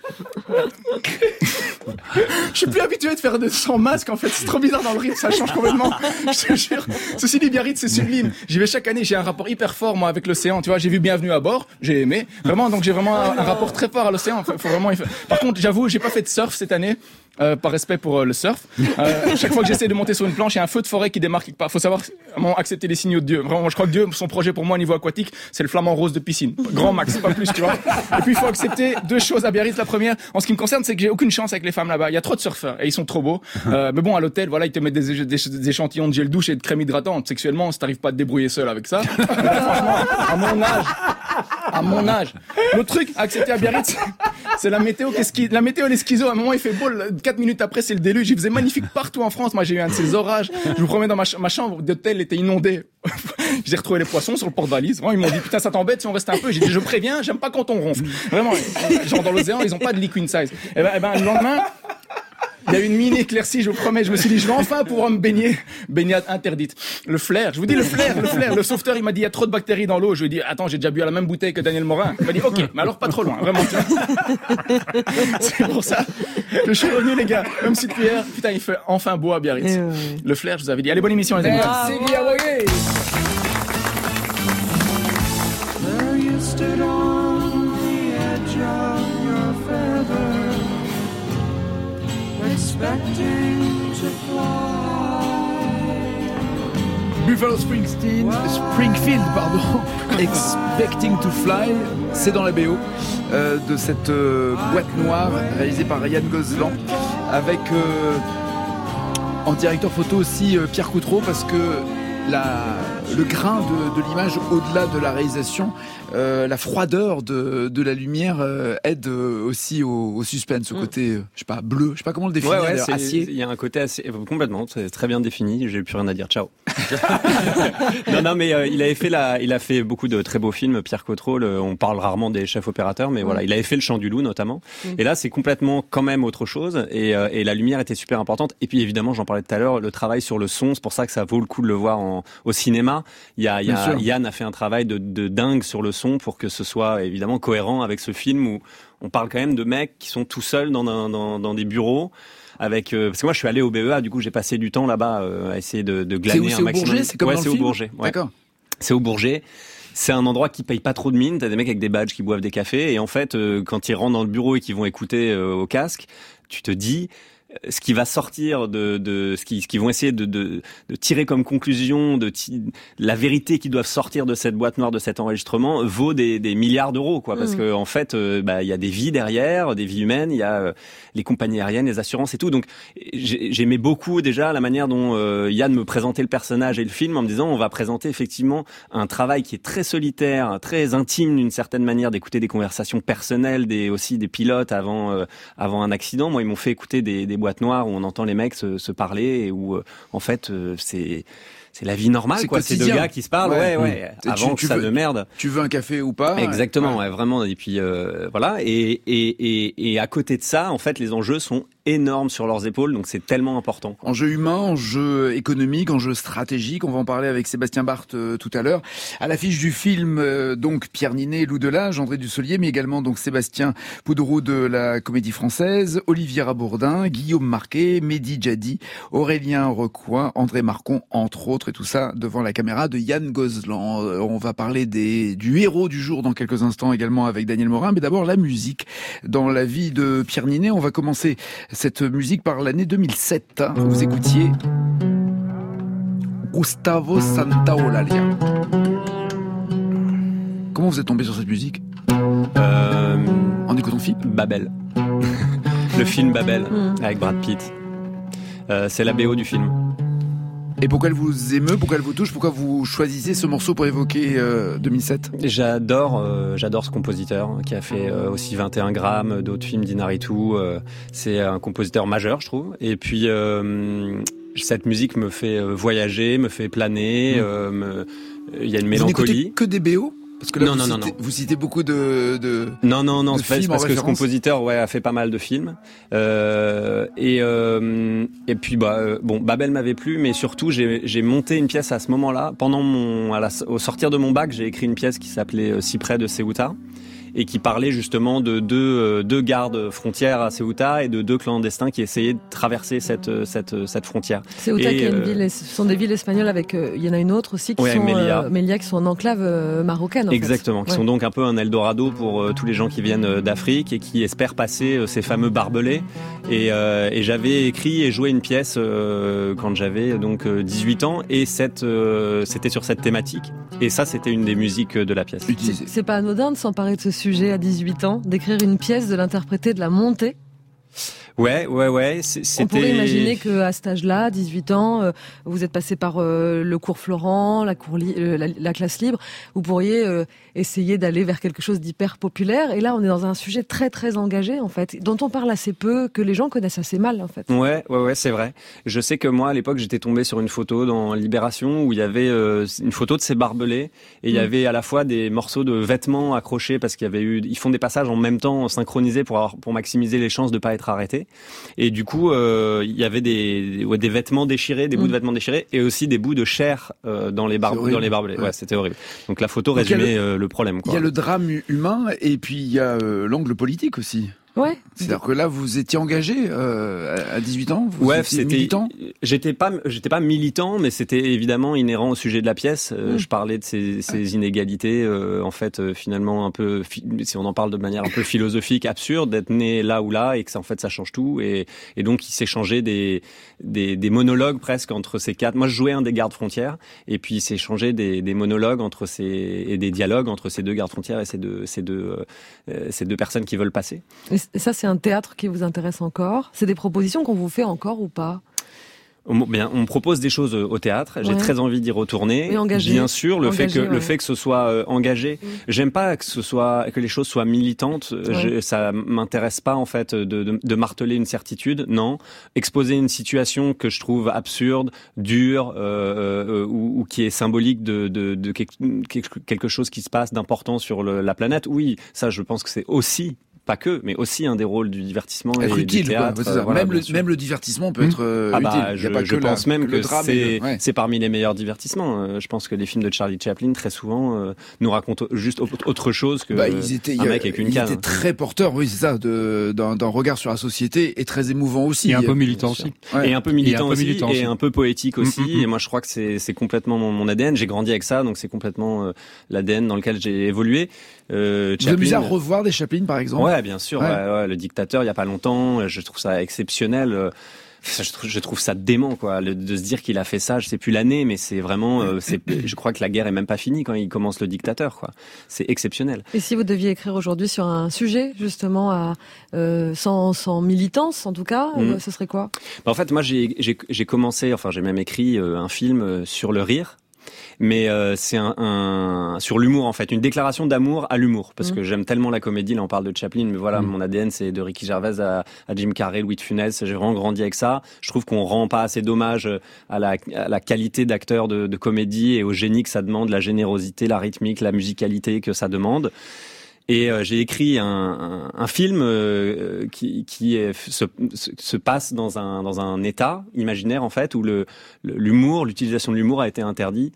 je suis plus habitué de faire sans masque, en fait. C'est trop bizarre dans le rythme, ça change complètement. Je te jure. Ceci dit, Biarritz, c'est sublime. J'y vais chaque année, j'ai un rapport hyper fort, moi, avec l'océan. Tu vois, j'ai vu Bienvenue à bord, j'ai aimé. Vraiment, donc j'ai vraiment un rapport très fort à l'océan. Par contre, j'avoue, j'ai pas fait de surf cette année. Par respect pour le surf. Chaque fois que j'essaie de monter sur une planche, il y a un feu de forêt qui démarre quelque part. Faut savoir accepter les signaux de Dieu. Vraiment, je crois que Dieu, son projet pour moi au niveau aquatique, c'est le flamant rose de piscine. Grand max, pas plus, tu vois. Et puis il faut accepter 2 choses à Biarritz. La première, en ce qui me concerne, c'est que j'ai aucune chance avec les femmes là-bas. Il y a trop de surfeurs et ils sont trop beaux. Mais bon, à l'hôtel, voilà, ils te mettent des échantillons de gel douche et de crème hydratante. Sexuellement, si t'arrives pas à te débrouiller seul avec ça, franchement, à mon âge. Le truc à accepter à Biarritz, c'est la météo. La météo, les schizos, à un moment, il fait beau. 4 minutes après, c'est le déluge. Il faisait magnifique partout en France. Moi, j'ai eu un de ces orages. Je vous promets, dans ma chambre d'hôtel était inondée. J'ai retrouvé les poissons sur le porte-valise. Vraiment, ils m'ont dit, putain, ça t'embête si on reste un peu? J'ai dit, je préviens, j'aime pas quand on ronfle. Vraiment. Genre, dans l'océan, ils ont pas de liquid size. Et ben, le lendemain, il y a eu une mini éclaircie, je vous promets. Je me suis dit, je vais enfin pouvoir me baigner. Baignade interdite. Le flair. Je vous dis, le flair. Le sauveteur, il m'a dit, il y a trop de bactéries dans l'eau. Je lui ai dit, attends, j'ai déjà bu à la même bouteille que Daniel Morin. Il m'a dit, ok, mais alors pas trop loin. Vraiment. C'est pour ça que je suis revenu, les gars. Même si depuis hier, putain, il fait enfin beau à Biarritz. Le flair, je vous avais dit. Allez, bonne émission, les amis. Merci, Biawoye. Buffalo Springfield, Expecting to Fly, c'est dans la BO de cette boîte noire réalisée par Ryan Gosling avec en directeur photo aussi Pierre Coutreau, parce que le grain de l'image au-delà de la réalisation, la froideur de la lumière aide aussi au suspense, au côté, je sais pas, bleu, je sais pas comment le définir, acier. Il y a un côté assez, complètement, c'est très bien défini, j'ai plus rien à dire, ciao. non, mais il a fait beaucoup de très beaux films, Pierre Coutreau, on parle rarement des chefs opérateurs, mais voilà, il avait fait Le Chant du Loup notamment, et là c'est complètement quand même autre chose, et la lumière était super importante, et puis évidemment, j'en parlais tout à l'heure, le travail sur le son, c'est pour ça que ça vaut le coup de le voir au cinéma. Yann a fait un travail de dingue sur le son pour que ce soit évidemment cohérent avec ce film où on parle quand même de mecs qui sont tout seuls dans des bureaux. Avec parce que moi je suis allé au BEA, du coup j'ai passé du temps là-bas à essayer de glaner un maximum. C'est au Bourget, c'est comme dans le film. C'est au Bourget. Ouais. D'accord. C'est au Bourget. C'est un endroit qui paye pas trop de mine. T'as des mecs avec des badges qui boivent des cafés, et en fait quand ils rentrent dans le bureau et qu'ils vont écouter au casque, tu te dis ce qui va sortir de ce qu'ils vont essayer de tirer comme conclusion, la vérité qui doivent sortir de cette boîte noire, de cet enregistrement, vaut des milliards d'euros, quoi. Parce que en fait, il y a des vies derrière, des vies humaines, il y a les compagnies aériennes, les assurances et tout. Donc j'aimais beaucoup déjà la manière dont Yann me présentait le personnage et le film en me disant on va présenter effectivement un travail qui est très solitaire, très intime d'une certaine manière, d'écouter des conversations personnelles, aussi des pilotes avant un accident. Moi, ils m'ont fait écouter des boîtes noires où on entend les mecs se parler et où en fait c'est la vie normale, quoi. C'est deux gars qui se parlent, avant que ça ne merde. Tu veux un café ou pas? Exactement, vraiment. Et puis voilà. Et à côté de ça, en fait, les enjeux sont énormes sur leurs épaules, donc c'est tellement important. Enjeu humain, enjeu économique, enjeu stratégique. On va en parler avec Sébastien Barthes tout à l'heure. À l'affiche du film, donc Pierre Ninet, Lou Delage, André Dussolier, mais également donc Sébastien Poudreau de la Comédie Française, Olivier Rabourdin, Guillaume Marquet, Mehdi Jadi, Aurélien Recoin, André Marcon, entre autres, et tout ça devant la caméra de Yann Gozlan. On va parler du héros du jour dans quelques instants également avec Daniel Morin, mais d'abord la musique dans la vie de Pierre Ninet. On va commencer cette musique par l'année 2007. Vous écoutiez Gustavo Santaolalla. Comment vous êtes tombé sur cette musique en écoutant le film Babel. Le film Babel avec Brad Pitt. C'est la BO du film. Et pourquoi elle vous émeut, pourquoi elle vous touche, pourquoi vous choisissez ce morceau pour évoquer 2007 ? J'adore ce compositeur qui a fait aussi 21 grammes, d'autres films d'Inarritu. C'est un compositeur majeur, je trouve. Et puis cette musique me fait voyager, me fait planer. Il y a une mélancolie. Vous n'écoutez que des BO ? Parce que là, non. Vous citez beaucoup de Non, c'est parce que ce compositeur, a fait pas mal de films. Et puis, Babel m'avait plu, mais surtout, j'ai monté une pièce à ce moment-là. Au sortir de mon bac, j'ai écrit une pièce qui s'appelait Si près de Ceuta, et qui parlait justement de deux gardes frontières à Ceuta et de deux clandestins qui essayaient de traverser cette frontière. Ceuta, qui est une ville, ce sont des villes espagnoles avec, il y en a une autre aussi qui sont Melilla, qui sont en enclave marocaine. Exactement, qui sont donc un peu un Eldorado pour tous les gens qui viennent d'Afrique et qui espèrent passer ces fameux barbelés. Et j'avais écrit et joué une pièce quand j'avais donc 18 ans, et c'était sur cette thématique. Et ça, c'était une des musiques de la pièce. C'est pas anodin de s'emparer de ce sujet à 18 ans, d'écrire une pièce, de l'interpréter, de la monter. Ouais. On pourrait imaginer qu'à cet âge-là, 18 ans, vous êtes passé par le cours Florent, la classe libre. Vous pourriez essayer d'aller vers quelque chose d'hyper populaire. Et là, on est dans un sujet très très engagé, en fait, dont on parle assez peu, que les gens connaissent assez mal, en fait. Ouais, c'est vrai. Je sais que moi, à l'époque, j'étais tombé sur une photo dans Libération où il y avait une photo de ces barbelés, et il y avait à la fois des morceaux de vêtements accrochés parce ils font des passages en même temps synchronisés pour maximiser les chances de pas être arrêtés. Et du coup, il y avait des vêtements déchirés, des bouts de vêtements déchirés, et aussi des bouts de chair dans les barbelés. Ouais, c'était horrible. Donc la photo résumait le problème, quoi. Il y a le drame humain, et puis il y a l'angle politique aussi. Ouais. C'est-à-dire que là, vous étiez engagé à 18 ans. Vous étiez militant. J'étais pas militant, mais c'était évidemment inhérent au sujet de la pièce. Je parlais de ces inégalités, en fait, finalement un peu, si on en parle de manière un peu philosophique, absurde, d'être né là ou là, et que ça, en fait, ça change tout. Et donc, il s'échangeait des monologues presque entre ces quatre. Moi, je jouais un des gardes frontières, et puis il s'échangeait des monologues et des dialogues entre ces deux gardes frontières et ces deux personnes qui veulent passer. Et ça, c'est un théâtre qui vous intéresse encore? C'est des propositions qu'on vous fait encore ou pas? On me propose des choses au théâtre. J'ai très envie d'y retourner. Bien sûr, le fait que ce soit engagé. J'aime pas que les choses soient militantes. Ça m'intéresse pas, en fait, de marteler une certitude. Non. Exposer une situation que je trouve absurde, dure, ou qui est symbolique de quelque chose qui se passe d'important sur la planète. Oui, ça, je pense que c'est aussi, pas que, mais aussi un des rôles du divertissement et utile, du théâtre. Même le divertissement peut être utile. Je pense même que c'est parmi les meilleurs divertissements. Je pense que les films de Charlie Chaplin, très souvent, nous racontent juste autre chose que un mec avec une canne. Ils étaient très porteurs, oui, c'est ça, d'un regard sur la société, et très émouvant aussi. Et un peu militant aussi. Et un peu militant aussi, et un peu poétique aussi. Et moi, je crois que c'est complètement mon ADN. J'ai grandi avec ça, donc c'est complètement l'ADN dans lequel j'ai évolué. Vous amusez à revoir des Chaplin, par exemple? Ouais, Ouais, bien sûr. Ouais, le dictateur, il y a pas longtemps, je trouve ça exceptionnel. Je trouve ça dément, quoi, de se dire qu'il a fait ça. Je sais plus l'année, mais c'est vraiment. Je crois que la guerre est même pas finie quand il commence le dictateur, quoi. C'est exceptionnel. Et si vous deviez écrire aujourd'hui sur un sujet justement sans militance, en tout cas, ce serait quoi? En fait, moi, j'ai commencé. Enfin, j'ai même écrit un film sur le rire. Mais c'est sur l'humour, en fait, une déclaration d'amour à l'humour, parce que j'aime tellement la comédie. Là on parle de Chaplin, mais voilà, mon ADN c'est de Ricky Gervais à Jim Carrey, Louis de Funès. J'ai vraiment grandi avec ça. Je trouve qu'on rend pas assez d'hommage à la qualité d'acteur de comédie et au génie que ça demande, la générosité, la rythmique, la musicalité que ça demande. Et j'ai écrit un film qui se passe dans un état imaginaire, en fait, où l'utilisation de l'humour a été interdit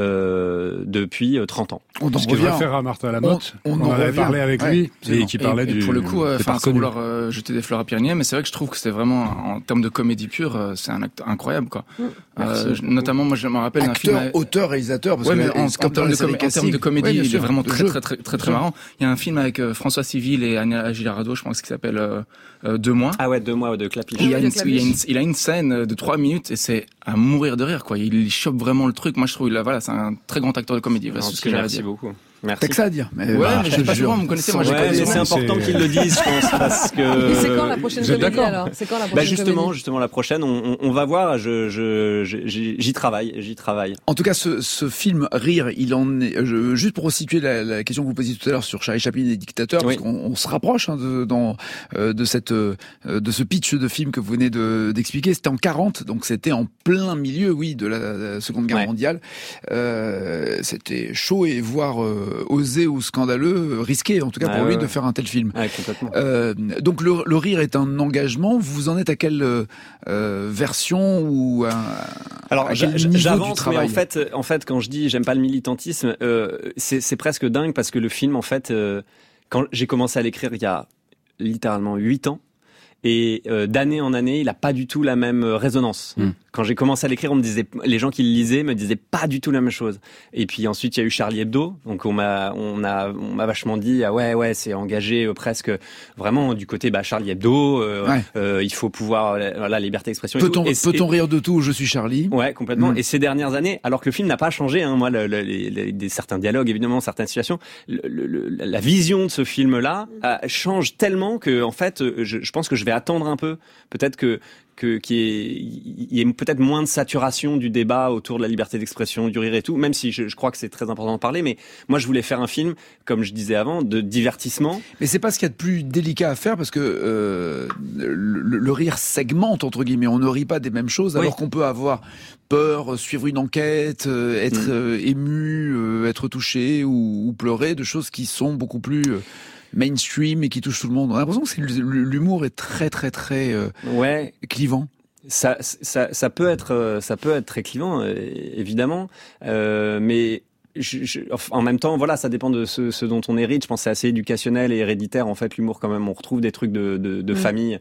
depuis 30 ans. Ce qui réfère à Martin Lamotte. On en avait parlé avec lui et qui parlait du. Pour le coup, sans vouloir jeter des fleurs à Pierre Ninet, mais c'est vrai que je trouve que c'était vraiment, en termes de comédie pure, c'est un acte incroyable, quoi. Notamment, moi, je me rappelle d'un film. Auteur, réalisateur, parce que en termes de comédie, il est vraiment très marrant. Il y a un film avec François Civil et Anna Gilarado, je pense, qui s'appelle 2 mois. Ah ouais, 2 mois de Clapiche. Il a une scène de 3 minutes et c'est à mourir de rire, quoi. Il chope vraiment le truc. Moi, je trouve, voilà, c'est un très grand acteur de comédie. C'est ce que j'ai à dire. Merci beaucoup. Merci. T'as que ça à dire. Mais mais je sais pas souvent, vous me connaissez, moi, mais c'est important qu'ils le disent, je pense, parce que. Et c'est quand la prochaine comédie, alors? C'est quand la prochaine comédie? Justement, la prochaine, on va voir, j'y travaille. En tout cas, ce film Rire, il en est, juste pour resituer la question que vous posiez tout à l'heure sur Charlie Chaplin et Dictateur, parce qu'on se rapproche, de ce pitch de film que vous venez d'expliquer. C'était en 40, donc c'était en plein milieu, de la Seconde Guerre mondiale. C'était chaud et voire, osé ou scandaleux, risqué en tout cas pour lui de faire un tel film. Ouais, complètement. Donc le rire est un engagement. Vous en êtes à quelle version ou alors à quel niveau j'avance, du travail? Mais en fait, quand je dis j'aime pas le militantisme, c'est presque dingue parce que le film, en fait, quand j'ai commencé à l'écrire il y a littéralement 8 ans. Et d'année en année, il a pas du tout la même résonance. Quand j'ai commencé à l'écrire, les gens qui le lisaient me disaient pas du tout la même chose. Et puis ensuite, il y a eu Charlie Hebdo, donc on m'a vachement dit c'est engagé presque vraiment du côté Charlie Hebdo. Il faut pouvoir la liberté d'expression. Peut-on rire de tout? Je suis Charlie. Ouais, complètement. Et ces dernières années, alors que le film n'a pas changé, moi, certains dialogues, évidemment, certaines situations, la vision de ce film-là change tellement que en fait, je pense que je vais attendre un peu, peut-être qu'il y ait peut-être moins de saturation du débat autour de la liberté d'expression, du rire et tout, même si je crois que c'est très important d'en parler, mais moi je voulais faire un film, comme je disais avant, de divertissement. Mais c'est pas ce qu'il y a de plus délicat à faire, parce que le rire segmente, entre guillemets, on ne rit pas des mêmes choses, alors qu'on peut avoir peur, suivre une enquête, être ému, être touché ou pleurer, de choses qui sont beaucoup plus mainstream et qui touche tout le monde. On a l'impression que l'humour est très très très clivant. Ça peut être très clivant, évidemment, mais en même temps, voilà, ça dépend de ce dont on hérite. Je pense que c'est assez éducationnel et héréditaire. En fait, l'humour, quand même, on retrouve des trucs de famille,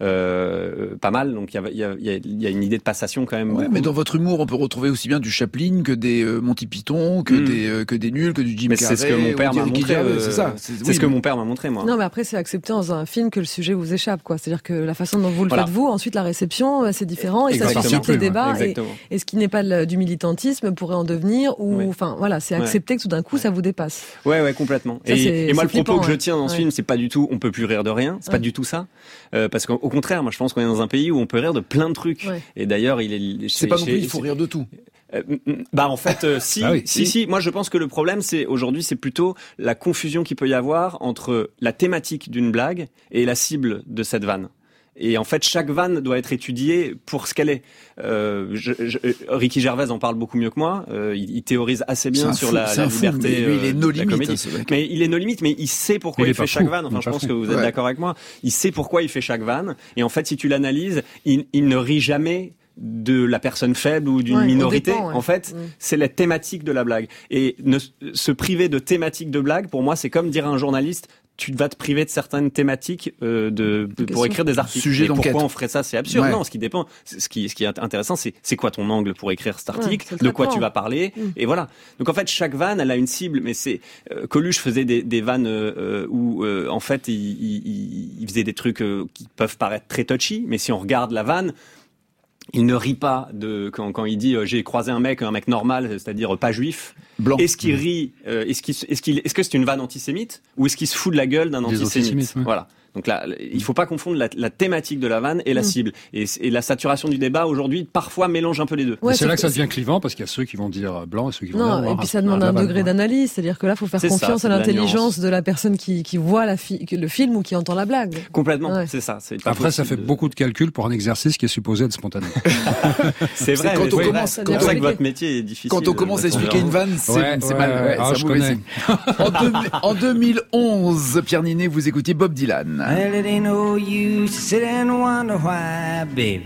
pas mal. Donc, il y a une idée de passation quand même. Ouais, mais dans votre humour, on peut retrouver aussi bien du Chaplin que des Monty Python, que des nuls, que du Jim Carrey. C'est ce que mon père m'a montré. C'est ça. C'est ce que mon père m'a montré, moi. Non, mais après, c'est accepté dans un film que le sujet vous échappe, quoi. C'est-à-dire que la façon dont vous le faites vous, ensuite la réception, c'est différent et ça suscite les débats. Et ce qui n'est pas du militantisme pourrait en devenir, ou enfin, voilà. C'est accepter que tout d'un coup ça vous dépasse. Ouais, complètement. Ça, et moi, le propos que je tiens dans ce film, c'est pas du tout on peut plus rire de rien, c'est pas du tout ça. Parce qu'au contraire, moi je pense qu'on est dans un pays où on peut rire de plein de trucs. Et d'ailleurs, c'est pas non plus il faut rire de tout. En fait, si. Moi, je pense que le problème, aujourd'hui, c'est plutôt la confusion qu'il peut y avoir entre la thématique d'une blague et la cible de cette vanne. Et en fait, chaque vanne doit être étudiée pour ce qu'elle est. Ricky Gervais en parle beaucoup mieux que moi. Il théorise assez bien sur la liberté. Il est nos limites. Mais il est nos limites, mais il sait pourquoi il fait chaque vanne. Enfin, je pense que vous êtes d'accord avec moi. Il sait pourquoi il fait chaque vanne. Et en fait, si tu l'analyses, il ne rit jamais de la personne faible ou d'une minorité. En fait, c'est la thématique de la blague. Et se priver de thématique de blague, pour moi, c'est comme dire à un journaliste, tu vas te priver de certaines thématiques pour écrire des articles. Sujet d'enquête. Pourquoi on ferait ça? C'est absurde. Ouais. Non, ce qui dépend, ce qui est intéressant, c'est quoi ton angle pour écrire cet article, de quoi tu vas parler, et voilà. Donc en fait, chaque vanne, elle a une cible, mais c'est Coluche faisait des vannes où en fait il faisait des trucs qui peuvent paraître très touchy, mais si on regarde la vanne, il ne rit pas quand il dit j'ai croisé un mec normal, c'est-à-dire pas juif. Blanc. Est-ce qu'il rit est-ce que c'est une vanne antisémite ou est-ce qu'il se fout de la gueule d'un antisémite? Voilà. Donc là, il faut pas confondre la thématique de la vanne et la cible. Et la saturation du débat aujourd'hui parfois mélange un peu les deux. Ouais, c'est là que ça devient clivant parce qu'il y a ceux qui vont dire blanc et ceux qui vont dire noir. Non, et puis ça demande un degré d'analyse, c'est-à-dire que là, faut faire confiance à l'intelligence de la personne qui voit le film ou qui entend la blague. Complètement, c'est ça. Après, ça fait beaucoup de calculs pour un exercice qui est supposé être spontané. C'est vrai. Quand on commence, c'est pour ça que votre métier est difficile. Quand on commence à expliquer une vanne, c'est mal. Je connais. En 2011, Pierre Ninet, vous écoutiez Bob Dylan. No use to sit and wonder why, baby.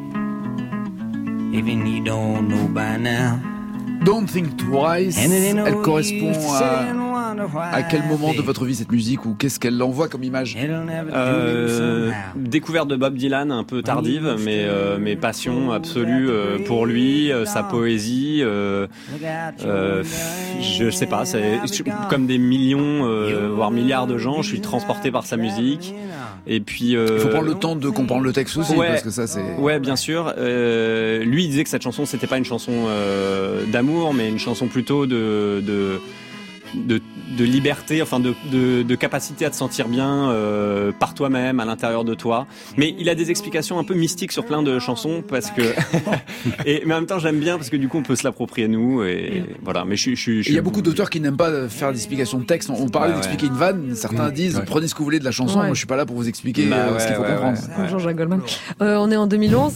Even you don't know by now. Don't Think Twice, elle correspond à quel moment de votre vie cette musique ou qu'est-ce qu'elle envoie comme image? Découverte de Bob Dylan un peu tardive, mais passion absolue pour lui, sa poésie. Je sais pas, c'est comme des millions, voire milliards de gens. Je suis transporté par sa musique. Et puis il faut prendre le temps de comprendre le texte aussi, parce que ça c'est. Ouais, bien sûr. Lui, il disait que cette chanson, c'était pas une chanson d'amour, mais une chanson plutôt de liberté, enfin de capacité à te sentir bien par toi-même, à l'intérieur de toi. Mais il a des explications un peu mystiques sur plein de chansons parce que mais en même temps j'aime bien parce que du coup on peut se l'approprier nous et voilà. Mais il y a beaucoup d'auteurs qui n'aiment pas faire d'explication de texte. On parlait d'expliquer une vanne. Certains disent prenez ce que vous voulez de la chanson. Moi je suis pas là pour vous expliquer ce qu'il faut comprendre. Jean-Jacques Goldman. On est en 2011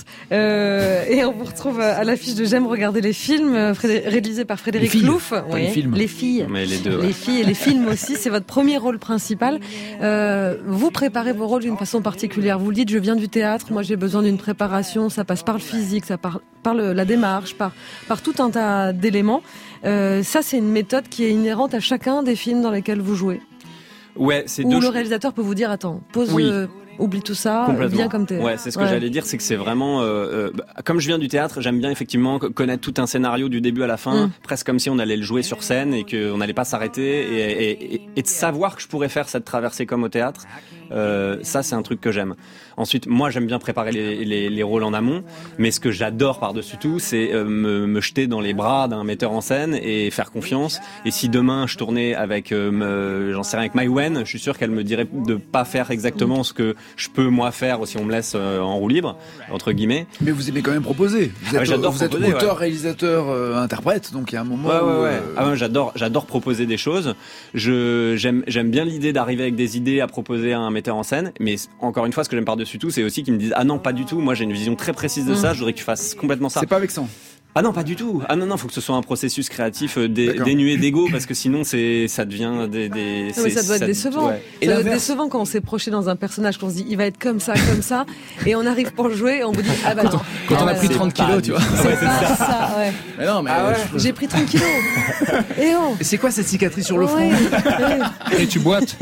et on vous retrouve à l'affiche de J'aime regarder les films réalisé par Frédéric Louf. Les filles. Mais les deux. Les filles et les films aussi, c'est votre premier rôle principal. Vous préparez vos rôles d'une façon particulière. Vous le dites, je viens du théâtre, moi j'ai besoin d'une préparation, ça passe par le physique, ça par la démarche, par tout un tas d'éléments. Ça, c'est une méthode qui est inhérente à chacun des films dans lesquels vous jouez. Ouais, c'est où le réalisateur peut vous dire, attends, pause... oublie tout ça, viens comme t'es. Ouais, c'est ce que j'allais dire, c'est que c'est vraiment comme je viens du théâtre, j'aime bien effectivement connaître tout un scénario du début à la fin, presque comme si on allait le jouer sur scène et qu'on n'allait pas s'arrêter et de savoir que je pourrais faire cette traversée comme au théâtre. Ça, c'est un truc que j'aime. Ensuite, moi, j'aime bien préparer les rôles en amont, mais ce que j'adore par-dessus tout, c'est me jeter dans les bras d'un metteur en scène et faire confiance. Et si demain je tournais avec, j'en sais rien, avec Mai Wen, je suis sûr qu'elle me dirait de pas faire exactement ce que je peux moi faire si on me laisse en roue libre, entre guillemets. Mais vous aimez quand même proposer. Vous êtes auteur, réalisateur, interprète, donc il y a un moment où... J'adore proposer des choses. J'aime bien l'idée d'arriver avec des idées à proposer à un metteur en scène, mais encore une fois, ce que j'aime par-dessus tout, c'est aussi qu'ils me disent ah non, pas du tout, moi j'ai une vision très précise de ça, je voudrais que tu fasses complètement ça. C'est pas vexant. Ah non, pas du tout. Ah non, faut que ce soit un processus créatif dénué d'ego, parce que sinon ça devient mais ça doit être décevant. Ouais. Ça doit être décevant quand on s'est projeté dans un personnage, qu'on se dit il va être comme ça, et on arrive pour le jouer et on vous dit ah bah non. Quand on a pris 30 kilos, tu vois. C'est pas ça, ouais. Mais non, mais j'ai pris 30 kilos. Et c'est quoi cette cicatrice sur le front? Et tu boites.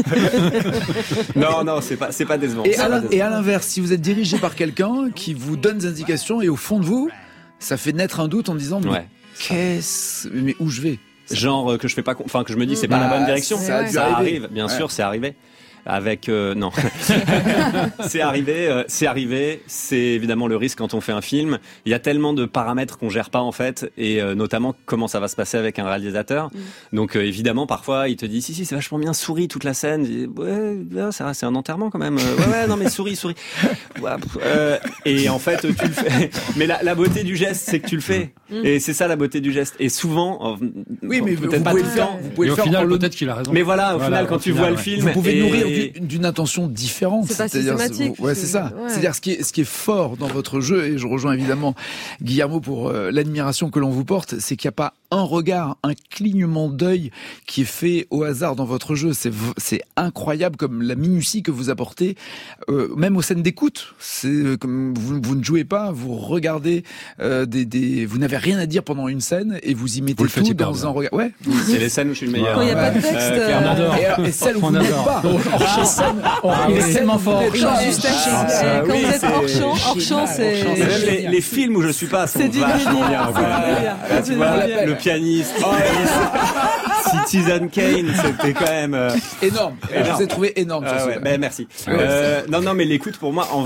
Non, c'est pas décevant. Et à l'inverse, si vous êtes dirigé par quelqu'un qui vous donne des indications et au fond de vous, ça fait naître un doute en disant mais où je vais? Genre que je fais pas, que je me dis c'est pas la bonne direction. Ça arrive, bien sûr, c'est arrivé. Avec non, c'est arrivé. C'est évidemment le risque quand on fait un film. Il y a tellement de paramètres qu'on gère pas en fait, et notamment comment ça va se passer avec un réalisateur. Donc évidemment, parfois il te dit si c'est vachement bien, souris toute la scène. Dis, c'est un enterrement quand même. Non mais souris. Et en fait tu le fais. Mais la beauté du geste, c'est que tu le fais. Et c'est ça la beauté du geste. Et souvent, mais vous pouvez le faire. Vous pouvez le faire. Au final, peut-être qu'il a raison. Mais voilà, au final, quand tu vois le film, vous pouvez nourrir d'une intention différente. C'est pas systématique. C'est ça. Ouais. C'est-à-dire ce qui est fort dans votre jeu, et je rejoins évidemment Guillermo pour l'admiration que l'on vous porte, c'est qu'il n'y a pas un regard, un clignement d'œil qui est fait au hasard dans votre jeu. C'est incroyable comme la minutie que vous apportez, même aux scènes d'écoute. C'est comme vous ne jouez pas, vous regardez vous n'avez rien à dire pendant une scène et vous y mettez tout dans un regard. Ouais. C'est les scènes où je suis le meilleur. Quand il n'y a pas de texte. Et celles où vous n'êtes pas. Il est tellement fort. Quand vous êtes hors champ, c'est... Même les films où je suis pas sont vachement bien. Tu vois, le pianiste, Citizen Kane, c'était quand même énorme. Je vous ai trouvé énorme. Merci. Non, mais l'écoute pour moi, en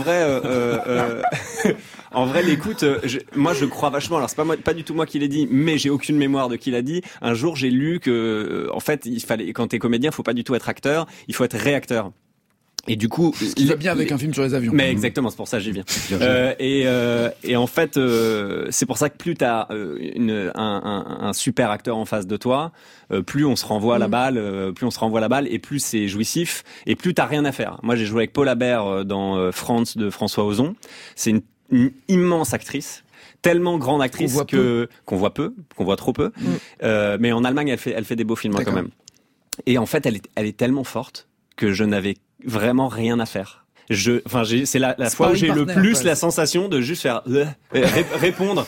vrai, l'écoute, moi je crois vachement. Alors c'est pas du tout moi qui l'ai dit, mais j'ai aucune mémoire de qui l'a dit. Un jour j'ai lu que, en fait, quand t'es comédien, faut pas du tout être acteur, il faut être réacteur. Et du coup, ce qui va bien avec un film sur les avions. Mais exactement, c'est pour ça que j'y viens. Et en fait, c'est pour ça que plus t'as un super acteur en face de toi, plus on se renvoie la balle, et plus c'est jouissif, et plus t'as rien à faire. Moi, j'ai joué avec Paula Beer dans France de François Ozon. C'est une immense actrice. Tellement grande actrice qu'on voit trop peu. Mais en Allemagne, elle fait des beaux films quand même. Et en fait, elle est tellement forte que je n'avais vraiment rien à faire. C'est la fois où j'ai le plus la sensation de juste faire répondre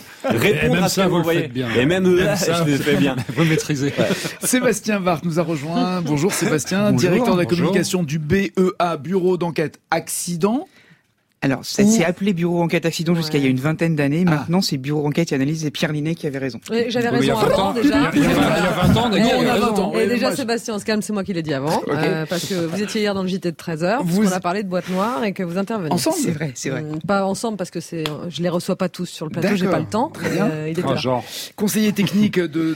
à ce que vous voyez. Et même je le fais bien. Vous maîtrisez. Ouais. Sébastien Wart nous a rejoint. Bonjour Sébastien, directeur de la communication du BEA, Bureau d'enquête accident. Alors, ça s'est appelé Bureau Enquête Accident jusqu'à il y a une vingtaine d'années. Maintenant, c'est Bureau Enquête et Analyse et Pierre Ninet qui avait raison. J'avais raison avant, déjà. Il y a 20 ans, on a 20 ans. Et déjà, Sébastien, on se calme, c'est moi qui l'ai dit avant. Parce que vous étiez hier dans le JT de 13h, parce qu'on a parlé de boîte noire et que vous intervenez. Ensemble? C'est vrai. Pas ensemble parce que je les reçois pas tous sur le plateau, j'ai pas le temps. Très bien. Il était là. Genre. Conseiller technique de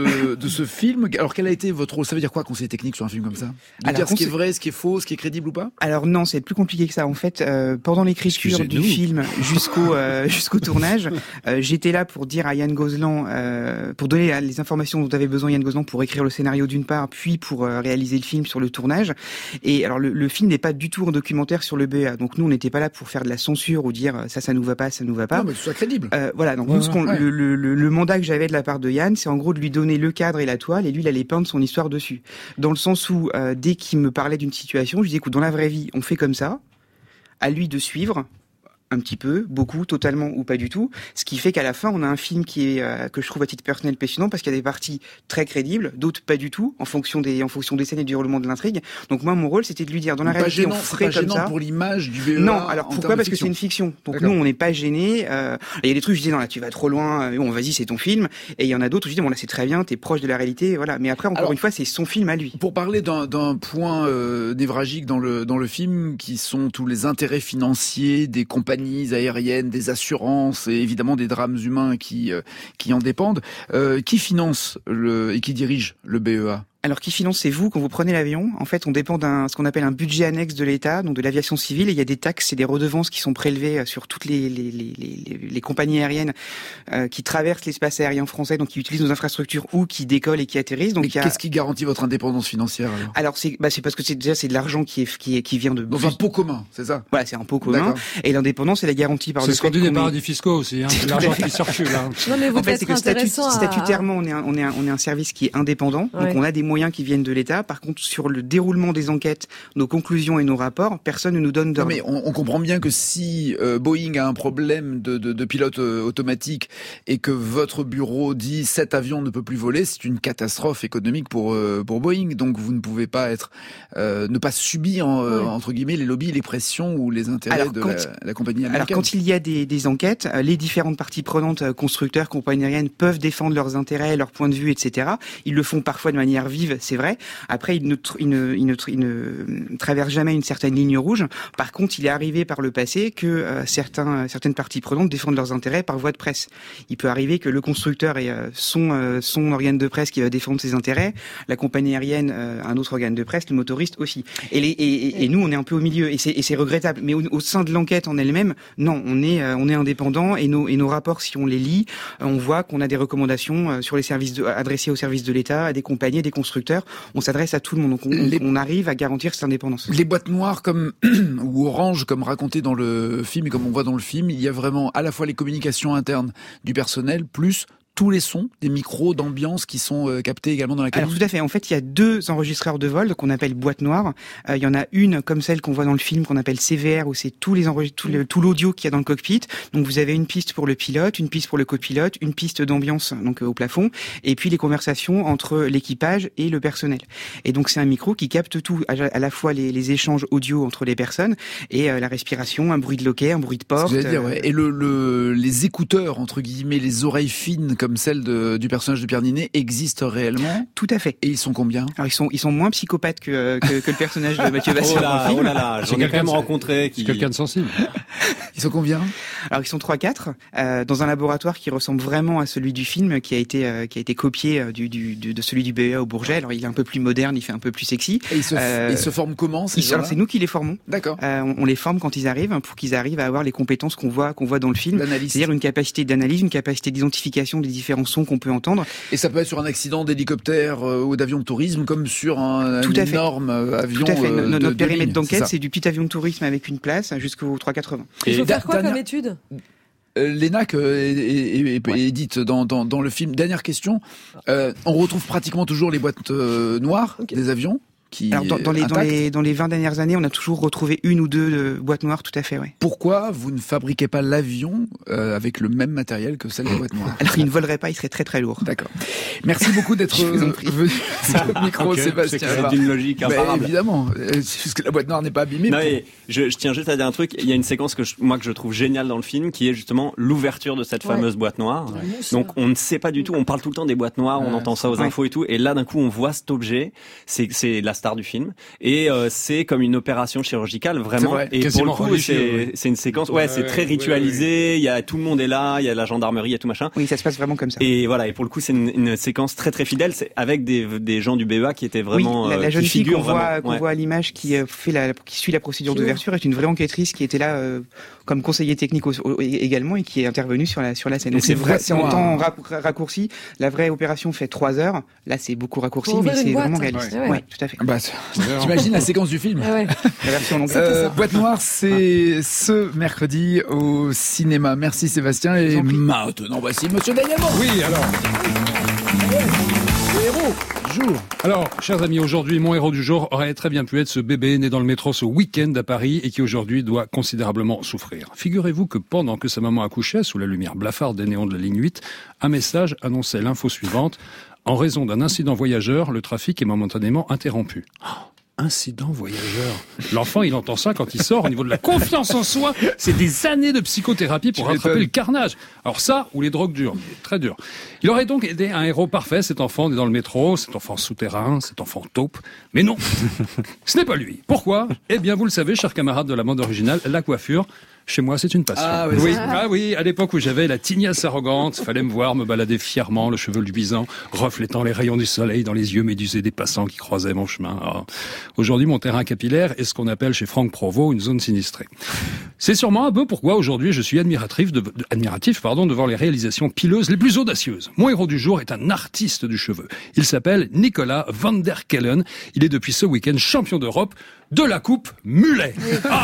ce film. Alors, quel a été votre rôle? Ça veut dire quoi, conseiller technique sur un film comme ça? Dire ce qui est vrai, ce qui est faux, ce qui est crédible ou pas? Alors non, c'est plus compliqué que ça. En fait, pendant l'écriture du film jusqu'au tournage, j'étais là pour dire à Yann Gozlan, pour donner les informations dont avait besoin Yann Gozlan pour écrire le scénario d'une part, puis pour réaliser le film sur le tournage. Et alors le film n'est pas du tout un documentaire sur le BEA, donc nous on n'était pas là pour faire de la censure ou dire ça nous va pas, ça nous va pas. Non, mais que ce soit crédible. Voilà, donc nous le mandat que j'avais de la part de Yann, c'est en gros de lui donner le cadre et la toile, et lui il allait peindre son histoire dessus. Dans le sens où dès qu'il me parlait d'une situation, je lui dis écoute, dans la vraie vie on fait comme ça, à lui de suivre. Un petit peu, beaucoup, totalement ou pas du tout. Ce qui fait qu'à la fin, on a un film qui est que je trouve à titre personnel passionnant parce qu'il y a des parties très crédibles, d'autres pas du tout, en fonction des scènes et du déroulement de l'intrigue. Donc moi, mon rôle, c'était de lui dire dans la réalité, on ferait comme ça. Pour l'image du BEA. Non, alors pourquoi? Parce que c'est une fiction. Donc nous, on n'est pas gênés. Il y a des trucs, je dis non là, tu vas trop loin. Bon, vas-y, c'est ton film. Et il y en a d'autres, je dis bon là, c'est très bien, t'es proche de la réalité, voilà. Mais après, encore une fois, c'est son film à lui. Pour parler d'un point névralgique dans le film, qui sont tous les intérêts financiers des compagnies aériennes, des assurances et évidemment des drames humains qui en dépendent. Qui finance et qui dirige le BEA? Alors, qui finance, c'est vous, quand vous prenez l'avion. En fait, on dépend ce qu'on appelle un budget annexe de l'État, donc de l'aviation civile, et il y a des taxes et des redevances qui sont prélevées sur toutes les compagnies aériennes qui traversent l'espace aérien français, donc qui utilisent nos infrastructures ou qui décollent et qui atterrissent. Donc, qu'est-ce qui garantit votre indépendance financière alors c'est parce que c'est de l'argent qui vient de... Dans un pot commun, c'est ça? Voilà, c'est un pot commun. Et l'indépendance, elle est garantie par le fait... C'est ce qu'on dit des paradis fiscaux aussi, c'est l'argent qui circule. Non, mais vous en fait, c'est que statutairement, on est un service qui est indépendant, donc on a des moyens qui viennent de l'État. Par contre, sur le déroulement des enquêtes, nos conclusions et nos rapports, personne ne nous donne d'ordre. Mais on comprend bien que si Boeing a un problème de pilote automatique et que votre bureau dit cet avion ne peut plus voler, c'est une catastrophe économique pour Boeing. Donc vous ne pouvez pas ne pas subir entre guillemets les lobbies, les pressions ou les intérêts la compagnie américaine. Alors quand il y a des enquêtes, les différentes parties prenantes, constructeurs, compagnies aériennes, peuvent défendre leurs intérêts, leurs points de vue, etc. Ils le font parfois de manière vive, c'est vrai. Après, ils ne traversent jamais une certaine ligne rouge. Par contre, il est arrivé par le passé que certaines parties prenantes défendent leurs intérêts par voie de presse. Il peut arriver que le constructeur ait son organe de presse qui va défendre ses intérêts, la compagnie aérienne un autre organe de presse, le motoriste aussi. Et nous, on est un peu au milieu, et c'est regrettable. Mais au sein de l'enquête en elle-même, non, on est indépendant, et nos rapports, si on les lit, on voit qu'on a des recommandations sur les services adressés aux services de l'État, à des compagnies, à des constructeurs. On s'adresse à tout le monde, donc on arrive à garantir cette indépendance. Les boîtes noires ou oranges, comme raconté dans le film et comme on voit dans le film, il y a vraiment à la fois les communications internes du personnel plus tous les sons, des micros d'ambiance qui sont captés également dans la cabine? Alors tout à fait. En fait, il y a 2 enregistreurs de vol qu'on appelle boîte noire. Il y en a une comme celle qu'on voit dans le film qu'on appelle CVR, où c'est tout l'audio qu'il y a dans le cockpit. Donc vous avez une piste pour le pilote, une piste pour le copilote, une piste d'ambiance donc au plafond, et puis les conversations entre l'équipage et le personnel. Et donc c'est un micro qui capte tout, à la fois les échanges audio entre les personnes et la respiration, un bruit de loquet, un bruit de porte. Dire, ouais. Et les écouteurs entre guillemets, les oreilles fines comme celle du personnage de Pierre Ninet existent réellement? Tout à fait. Et ils sont combien? Alors ils sont moins psychopathes que le personnage de Mathieu Bastien dans le film. Oh là là, j'en ai quand même rencontré qui... quelqu'un de sensible. Ils sont combien? Alors ils sont 3-4 dans un laboratoire qui ressemble vraiment à celui du film, qui a été copié de celui du BEA au Bourget. Alors il est un peu plus moderne, il fait un peu plus sexy. Et ils se forment comment? Alors c'est nous qui les formons. D'accord. On les forme quand ils arrivent pour qu'ils arrivent à avoir les compétences qu'on voit dans le film. L'analyse. C'est-à-dire une capacité d'analyse, une capacité d'identification des différents sons qu'on peut entendre. Et ça peut être sur un accident d'hélicoptère ou d'avion de tourisme, comme sur un énorme avion. Tout à fait. Notre périmètre ligne, d'enquête, c'est du petit avion de tourisme avec une place jusqu'au 380. Il faut faire quoi comme étude? L'ENAC est dite dans le film. Dernière question. On retrouve pratiquement toujours les boîtes noires des avions. Alors dans les 20 dernières années, on a toujours retrouvé 1 ou 2 boîtes noires, tout à fait, ouais. Pourquoi vous ne fabriquez pas l'avion avec le même matériel que celle des boîtes noires? Alors il ne volerait pas, il serait très très lourd. D'accord. Merci beaucoup d'être venu sur le micro, Sébastien. C'est d'une logique imparable. Évidemment, puisque la boîte noire n'est pas abîmée. Non, je tiens juste à dire un truc. Il y a une séquence que je trouve géniale dans le film, qui est justement l'ouverture de cette fameuse boîte noire. Donc on ne sait pas du tout. On parle tout le temps des boîtes noires, on entend ça aux infos et tout. Et là d'un coup on voit cet objet. C'est la star du film et c'est comme une opération chirurgicale vraiment. Et pour le coup c'est une séquence c'est très ritualisé. Il y a tout le monde est là, il y a la gendarmerie, il y a tout machin. Oui, ça se passe vraiment comme ça. Et voilà, et pour le coup c'est une séquence très très fidèle. C'est avec des gens du BEA qui étaient vraiment la jeune fille qu'on voit à l'image qui suit la procédure d'ouverture est une vraie enquêtrice qui était là comme conseiller technique également et qui est intervenue sur la scène. Donc c'est en temps raccourci. La vraie opération fait 3 heures. Là c'est beaucoup raccourci, mais c'est vraiment réaliste. Ouais, tout à fait. T'imagines la séquence du film. La version longue. Boîte noire, c'est ce mercredi au cinéma. Merci Sébastien. Et maintenant, voici Monsieur Daniel. Oui, alors. Le héros du jour. Alors, chers amis, aujourd'hui, mon héros du jour aurait très bien pu être ce bébé né dans le métro ce week-end à Paris et qui aujourd'hui doit considérablement souffrir. Figurez-vous que pendant que sa maman accouchait, sous la lumière blafarde des néons de la ligne 8, un message annonçait l'info suivante. En raison d'un incident voyageur, le trafic est momentanément interrompu. Incident voyageur. L'enfant, il entend ça quand il sort au niveau de la confiance en soi. C'est des années de psychothérapie pour rattraper le carnage. Alors ça, ou les drogues dures, très dur. Il aurait donc été un héros parfait, cet enfant né dans le métro, cet enfant souterrain, cet enfant taupe. Mais non, ce n'est pas lui. Pourquoi? Eh bien, vous le savez, chers camarades de la bande originale, la coiffure. Chez moi, c'est une passion. Oui, à l'époque où j'avais la tignasse arrogante, fallait me voir me balader fièrement, le cheveu luisant, reflétant les rayons du soleil dans les yeux médusés des passants qui croisaient mon chemin. Alors, aujourd'hui, mon terrain capillaire est ce qu'on appelle chez Franck Provost une zone sinistrée. C'est sûrement un peu pourquoi aujourd'hui je suis admiratif devant les réalisations pileuses les plus audacieuses. Mon héros du jour est un artiste du cheveu. Il s'appelle Nicolas van der Kellen. Il est depuis ce week-end champion d'Europe de la coupe mulet.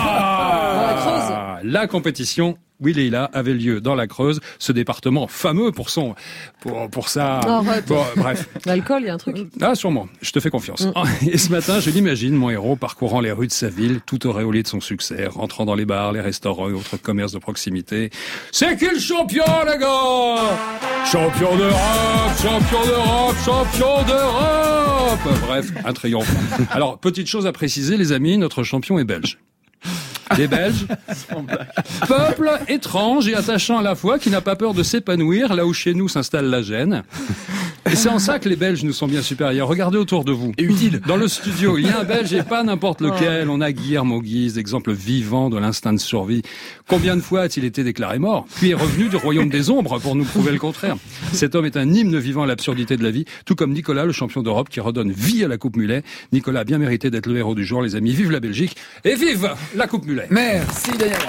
La compétition, oui Leïla, avait lieu dans la Creuse, ce département fameux pour sa... bref. L'alcool, il y a un truc. Ah, sûrement. Je te fais confiance. Et ce matin, je l'imagine, mon héros, parcourant les rues de sa ville, tout auréolé de son succès, rentrant dans les bars, les restaurants et autres commerces de proximité. C'est qui le champion, les gars? Champion d'Europe, champion d'Europe, champion d'Europe! Bref, un triomphe. Alors, petite chose à préciser, les amis, notre champion est belge. Les Belges, peuple étrange et attachant à la fois qui n'a pas peur de s'épanouir là où chez nous s'installe la gêne. Et c'est en ça que les Belges nous sont bien supérieurs. Regardez autour de vous. Et utile. Dans le studio, il y a un Belge et pas n'importe lequel. On a Guillermo Guise, exemple vivant de l'instinct de survie. Combien de fois a-t-il été déclaré mort, puis est revenu du royaume des ombres pour nous prouver le contraire. Cet homme est un hymne vivant à l'absurdité de la vie, tout comme Nicolas, le champion d'Europe, qui redonne vie à la Coupe Mulet. Nicolas a bien mérité d'être le héros du jour, les amis. Vive la Belgique et vive la Coupe Mulet. Merci Daniel.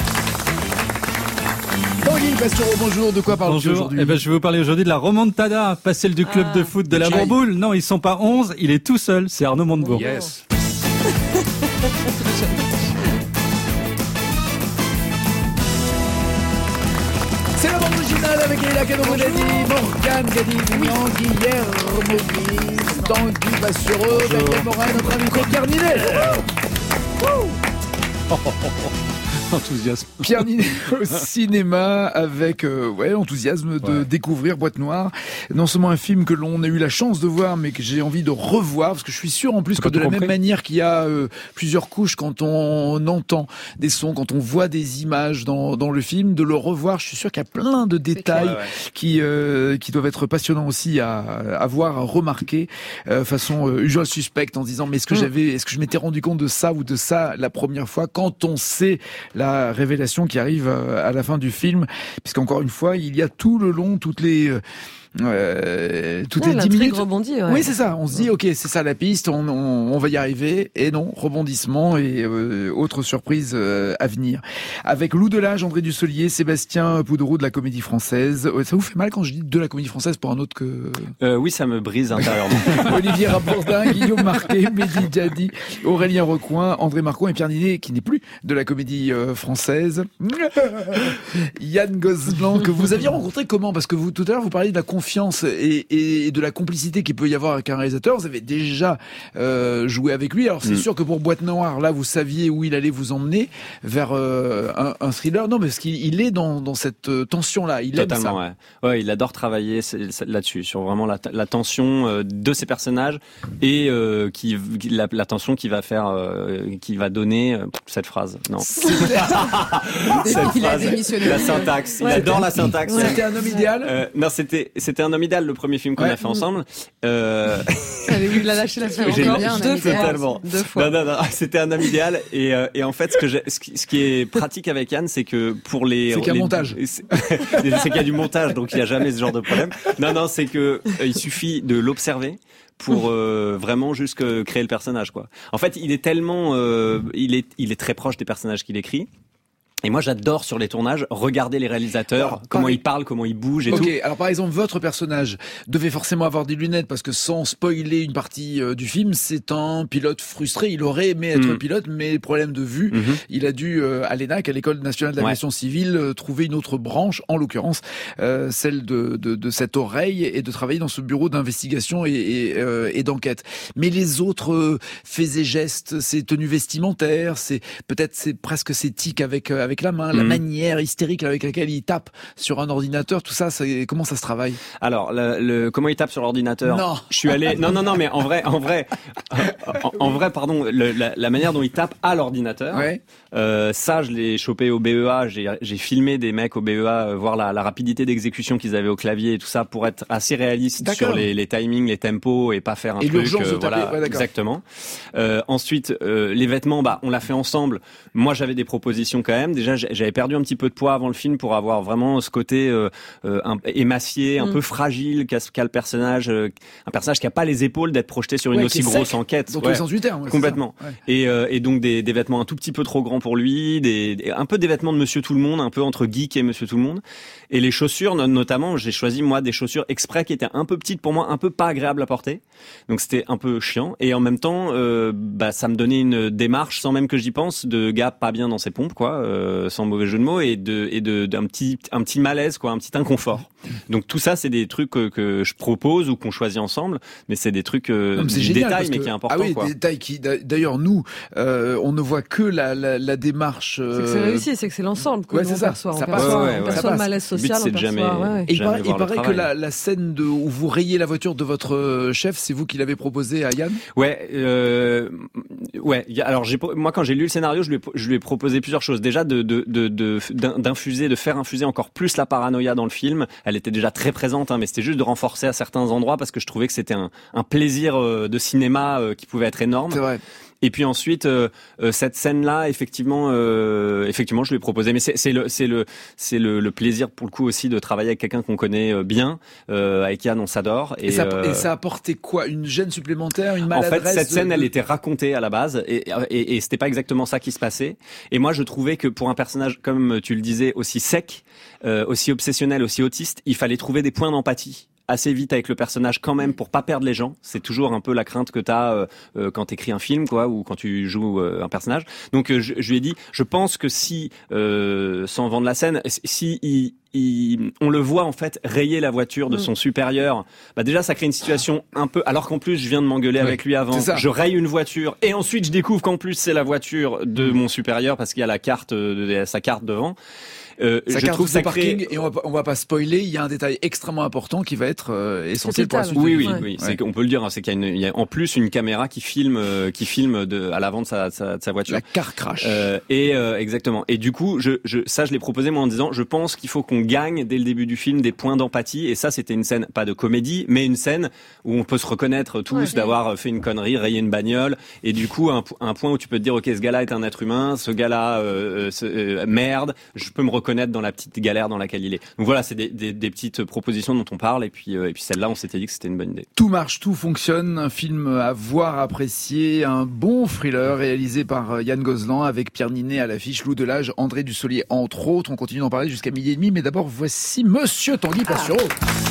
Tanguy Pastureau, bonjour. De quoi parles-tu aujourd'hui? Je vais vous parler aujourd'hui de la remontada, pas celle du club de foot de la Bourboule. Non, ils sont pas 11, il est tout seul. C'est Arnaud Montebourg. Yes. C'est la bande originale avec Leila Kadorou-Dadi, Morgane Gadignan, Guillermo Guise, Tanguy Bassureux, Daniel Morin, notre invité Pierre Ninet. Enthousiasme. Pierre Ninet au cinéma avec enthousiasme de découvrir Boîte Noire. Non seulement un film que l'on a eu la chance de voir, mais que j'ai envie de revoir, parce que je suis sûr en plus que de la même manière qu'il y a plusieurs couches quand on entend des sons, quand on voit des images dans le film, de le revoir, je suis sûr qu'il y a plein de détails qui doivent être passionnants aussi à voir, à remarquer, façon usual suspect, en se disant mais est-ce que je m'étais rendu compte de ça ou de ça la première fois, quand on sait la révélation qui arrive à la fin du film, puisqu'encore une fois, il y a tout le long, toutes les 10 minutes. Rebondit, Oui, c'est ça. On se dit, ok, c'est ça la piste, on va y arriver. Et non, rebondissement et autre surprise à venir. Avec Lou Delage, André Dussolier, Sébastien Pouderoux de la Comédie Française. Ça vous fait mal quand je dis de la Comédie Française pour un autre que... Oui, ça me brise intérieurement. Olivier Rapordin, Guillaume Marquet, Mehdi Djadi, Aurélien Recoin, André Marcon et Pierre Ninet, qui n'est plus de la Comédie Française. Yann Gozlan, que vous aviez rencontré comment? Parce que vous, tout à l'heure, vous parliez de la confiance et de la complicité qu'il peut y avoir avec un réalisateur. Vous avez déjà joué avec lui. Alors c'est sûr que pour Boîte Noire, là, vous saviez où il allait vous emmener, vers un thriller. Non, mais parce qu'il est dans cette tension-là. Il aime ça. Ouais, il adore travailler là-dessus, sur vraiment la tension de ses personnages et la tension qui va faire, qui va donner cette phrase. Non. Cette phrase, la syntaxe. Il adore la syntaxe. C'était un homme idéal. Non, c'était un homme idéal, le premier film qu'on a fait ensemble. J'avais vu la lâcher la semaine encore. Totalement. 2 fois. Non, c'était un homme idéal. Et en fait, ce qui est pratique avec Yann, c'est que pour les... C'est qu'il y a un montage. C'est qu'il y a du montage, donc il n'y a jamais ce genre de problème. Non, c'est que il suffit de l'observer pour vraiment juste créer le personnage, quoi. En fait, il est tellement... il est très proche des personnages qu'il écrit. Et moi, j'adore sur les tournages regarder les réalisateurs, comment ils parlent, comment ils bougent et tout. Alors par exemple, votre personnage devait forcément avoir des lunettes parce que sans spoiler une partie du film, c'est un pilote frustré. Il aurait aimé être pilote, mais problème de vue. Il a dû à l'ENAC, à l'École nationale d'aviation civile, trouver une autre branche, en l'occurrence celle de cette oreille, et de travailler dans ce bureau d'investigation et d'enquête. Mais les autres faits et gestes, ses tenues vestimentaires, c'est presque ses tics avec la main, la manière hystérique avec laquelle il tape sur un ordinateur, tout ça, comment ça se travaille? Alors, comment il tape sur l'ordinateur? Non. Je suis allé. Non, mais en vrai, pardon, la manière dont il tape à l'ordinateur. Ouais. Ça, je l'ai chopé au BEA. J'ai filmé des mecs au BEA, voir la rapidité d'exécution qu'ils avaient au clavier et tout ça, pour être assez réaliste sur les timings, les tempos, et pas faire un truc. L'urgence de voilà, exactement. Ensuite, les vêtements, on l'a fait ensemble. Moi, j'avais des propositions quand même. Déjà, j'avais perdu un petit peu de poids avant le film pour avoir vraiment ce côté émacié, un peu fragile qu'a le personnage, un personnage qui a pas les épaules d'être projeté sur une aussi grosse enquête. Dans tous les sens du terme. Complètement. Et donc des vêtements un tout petit peu trop grands pour lui, un peu des vêtements de Monsieur Tout le Monde, un peu entre geek et Monsieur Tout le Monde. Et les chaussures, notamment, j'ai choisi moi des chaussures exprès qui étaient un peu petites pour moi, un peu pas agréables à porter. Donc c'était un peu chiant. Et en même temps, ça me donnait une démarche, sans même que j'y pense, de gars pas bien dans ses pompes, quoi. Sans mauvais jeu de mots, et d'un petit malaise, quoi, un petit inconfort. Donc tout ça, c'est des trucs que je propose ou qu'on choisit ensemble, mais c'est des trucs détails, mais qui est important. Ah oui, quoi. Des détails qui, d'ailleurs, nous, on ne voit que la démarche. C'est que c'est réussi, c'est que c'est l'ensemble que nous on perçoit. Ça on perçoit le malaise social. Le but, c'est il paraît que la scène où vous rayez la voiture de votre chef, c'est vous qui l'avez proposé à Yann? Ouais. Alors moi, quand j'ai lu le scénario, je lui ai proposé plusieurs choses. Déjà de faire infuser encore plus la paranoïa dans le film. Elle était déjà très présente, mais c'était juste de renforcer à certains endroits, parce que je trouvais que c'était un plaisir de cinéma qui pouvait être énorme. C'est vrai. Et puis ensuite, cette scène-là, effectivement, je lui ai proposé. Mais c'est le plaisir pour le coup aussi de travailler avec quelqu'un qu'on connaît bien, avec Yann, on s'adore. Et ça a apporté quoi? Une gêne supplémentaire, une maladresse? En fait, cette scène, elle était racontée à la base, et c'était pas exactement ça qui se passait. Et moi, je trouvais que pour un personnage, comme tu le disais, aussi sec, aussi obsessionnel, aussi autiste, il fallait trouver des points d'empathie assez vite avec le personnage quand même, pour pas perdre les gens. C'est toujours un peu la crainte que t'as quand t'écris un film, quoi, ou quand tu joues un personnage. Donc je lui ai dit, je pense que si, sans vendre la scène, si on le voit en fait rayer la voiture de son supérieur. Bah déjà ça crée une situation un peu, alors qu'en plus je viens de m'engueuler avec lui avant, je raye une voiture et ensuite je découvre qu'en plus c'est la voiture de mon supérieur parce qu'il y a la carte, sa carte devant. Je trouve ça parking et on va pas spoiler. Il y a un détail extrêmement important qui va être essentiel pour la suite. Oui. C'est qu'on peut le dire. Hein, c'est qu'il y a en plus une caméra qui filme à l'avant de sa voiture. La car crash. Exactement. Et du coup, je l'ai proposé moi en disant, je pense qu'il faut qu'on gagne dès le début du film des points d'empathie. Et ça, c'était une scène pas de comédie, mais une scène où on peut se reconnaître tous d'avoir fait une connerie, rayé une bagnole. Et du coup, un point où tu peux te dire, ok, ce gars-là est un être humain, ce gars-là merde, je peux me reconnaître dans la petite galère dans laquelle il est. Donc voilà, c'est des petites propositions dont on parle et puis celle-là, on s'était dit que c'était une bonne idée. Tout marche, tout fonctionne, un film à voir, apprécier, un bon thriller réalisé par Yann Gozlan avec Pierre Ninet à l'affiche, Lou Delage, André Dussolier entre autres. On continue d'en parler jusqu'à 12h30, mais d'abord voici Monsieur Tanguy Pastureau.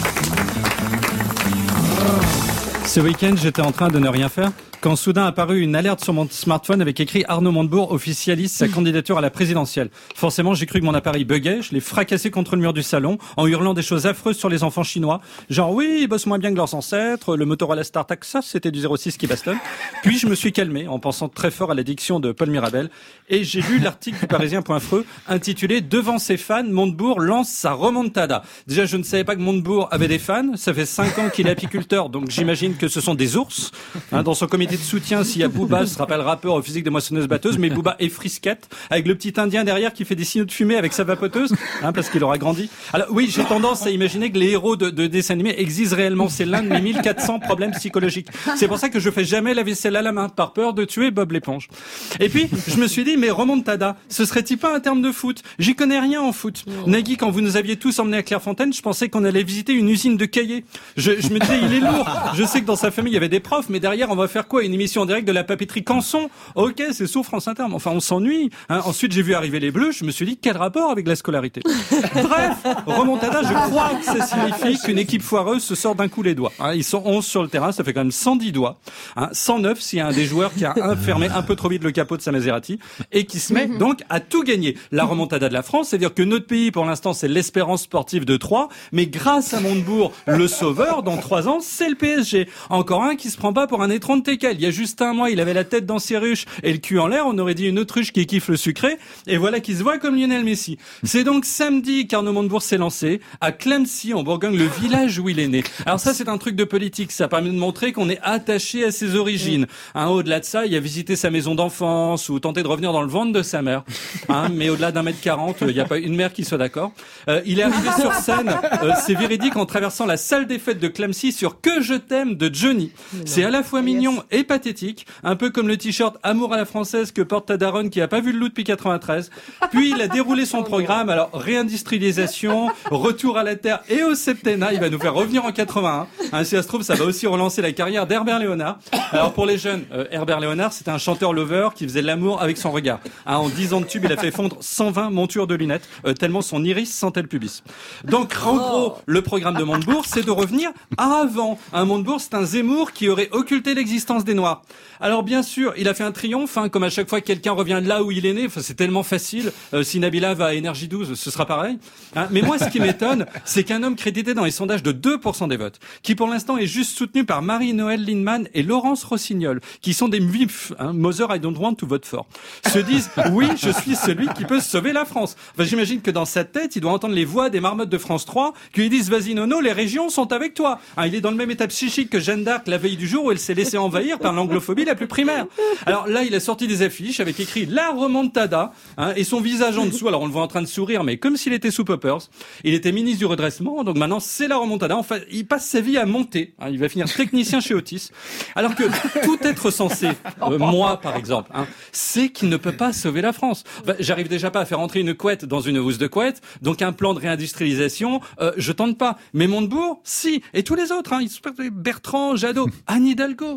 Ce week-end, j'étais en train de ne rien faire quand soudain apparut une alerte sur mon smartphone avec écrit Arnaud Montebourg officialise sa candidature à la présidentielle. Forcément, j'ai cru que mon appareil buguait, je l'ai fracassé contre le mur du salon en hurlant des choses affreuses sur les enfants chinois. Genre oui, ils bossent moins bien que leurs ancêtres, le Motorola StarTAC, ça c'était du 06 qui bastonne. Puis je me suis calmé en pensant très fort à la diction de Paul Mirabel et j'ai lu l'article du Parisien.fr intitulé Devant ses fans, Montebourg lance sa remontada. Déjà, je ne savais pas que Montebourg avait des fans, ça fait 5 ans qu'il est apiculteur, donc j'imagine que ce sont des ours. Dans son comité de soutien, s'il y a Booba, ce sera pas le rappeur au physique des moissonneuses-batteuses, mais Booba est frisquette, avec le petit indien derrière qui fait des signaux de fumée avec sa vapoteuse, parce qu'il aura grandi. Alors oui, j'ai tendance à imaginer que les héros de dessins animés existent réellement. C'est l'un de mes 1400 problèmes psychologiques. C'est pour ça que je fais jamais la vaisselle à la main, par peur de tuer Bob l'éponge. Et puis, je me suis dit, mais remontada, ce serait-il pas un terme de foot? J'y connais rien en foot. Nagui, quand vous nous aviez tous emmenés à Clairefontaine, je pensais qu'on allait visiter une usine de cahiers. Je me disais, il est lourd. Je sais que dans sa famille, il y avait des profs, mais derrière, on va faire quoi? Une émission en direct de la papeterie Canson? Ok, c'est sous France Inter, mais enfin, on s'ennuie. Ensuite, j'ai vu arriver les Bleus, je me suis dit, quel rapport avec la scolarité? Bref, remontada, je crois que ça signifie qu'une équipe foireuse se sort d'un coup les doigts. Ils sont 11 sur le terrain, ça fait quand même 110 doigts. 109 s'il y a un des joueurs qui a fermé un peu trop vite le capot de sa Maserati et qui se met donc à tout gagner. La remontada de la France, c'est-à-dire que notre pays, pour l'instant, c'est l'Espérance sportive de Troyes, mais grâce à Montebourg, le sauveur, dans 3 ans, c'est le PSG. Encore un qui se prend pas pour un étron de teckel. Il y a juste un mois, il avait la tête dans ses ruches et le cul en l'air, on aurait dit une autruche qui kiffe le sucré, et voilà qu'il se voit comme Lionel Messi. C'est donc samedi qu'Arnaud Montebourg s'est lancé à Clamecy, en Bourgogne, le village où il est né. Alors ça, c'est un truc de politique, ça permet de montrer qu'on est attaché à ses origines. Au-delà de ça, il a visité sa maison d'enfance ou tenté de revenir dans le ventre de sa mère. Mais au-delà d'1m40, il n'y a pas une mère qui soit d'accord. Il est arrivé sur scène, c'est véridique, en traversant la salle des fêtes de Clamecy sur Que je t'aime de Johnny. C'est à la fois mignon et pathétique, un peu comme le t-shirt Amour à la française que porte ta daronne qui a pas vu le loup depuis 93. Puis il a déroulé son programme, alors réindustrialisation, retour à la terre et au septennat, il va nous faire revenir en 81. Si ça se trouve, ça va aussi relancer la carrière d'Herbert Léonard. Alors pour les jeunes, Herbert Léonard, c'était un chanteur lover qui faisait l'amour avec son regard. En 10 ans de tube, il a fait fondre 120 montures de lunettes, tellement son iris sentait le pubis. Donc en gros, le programme de Montebourg, c'est de revenir avant. Montebourg, c'est un Zemmour qui aurait occulté l'existence des Noirs. Alors bien sûr, il a fait un triomphe, comme à chaque fois que quelqu'un revient de là où il est né. C'est tellement facile. Si Nabila va à Énergie 12, ce sera pareil. Mais moi, ce qui m'étonne, c'est qu'un homme crédité dans les sondages de 2% des votes, qui pour l'instant est juste soutenu par Marie-Noëlle Lindemann et Laurence Rossignol, qui sont des MIF, Mother I don't want to vote for, se disent oui, je suis celui qui peut sauver la France. J'imagine que dans sa tête, il doit entendre les voix des marmottes de France 3 qui lui disent vas-y Nono, les régions sont avec toi. Il est dans le même état psychique que Jeanne d'Arc la veille du jour où elle s'est laissée envahir par l'anglophobie la plus primaire. Alors là, il a sorti des affiches avec écrit la remontada, et son visage en dessous. Alors on le voit en train de sourire, mais comme s'il était sous Poppers. Il était ministre du redressement, donc maintenant c'est la remontada. Enfin, il passe sa vie à monter. Il va finir technicien chez Otis. Alors que tout être censé, moi par exemple, c'est qu'il ne peut pas sauver la France. J'arrive déjà pas à faire entrer une couette dans une housse de couette, donc un plan de réindustrialisation, je tente pas. Mais Montebourg, si. Et tous les autres, Bertrand, Jadot, Anne Hidalgo,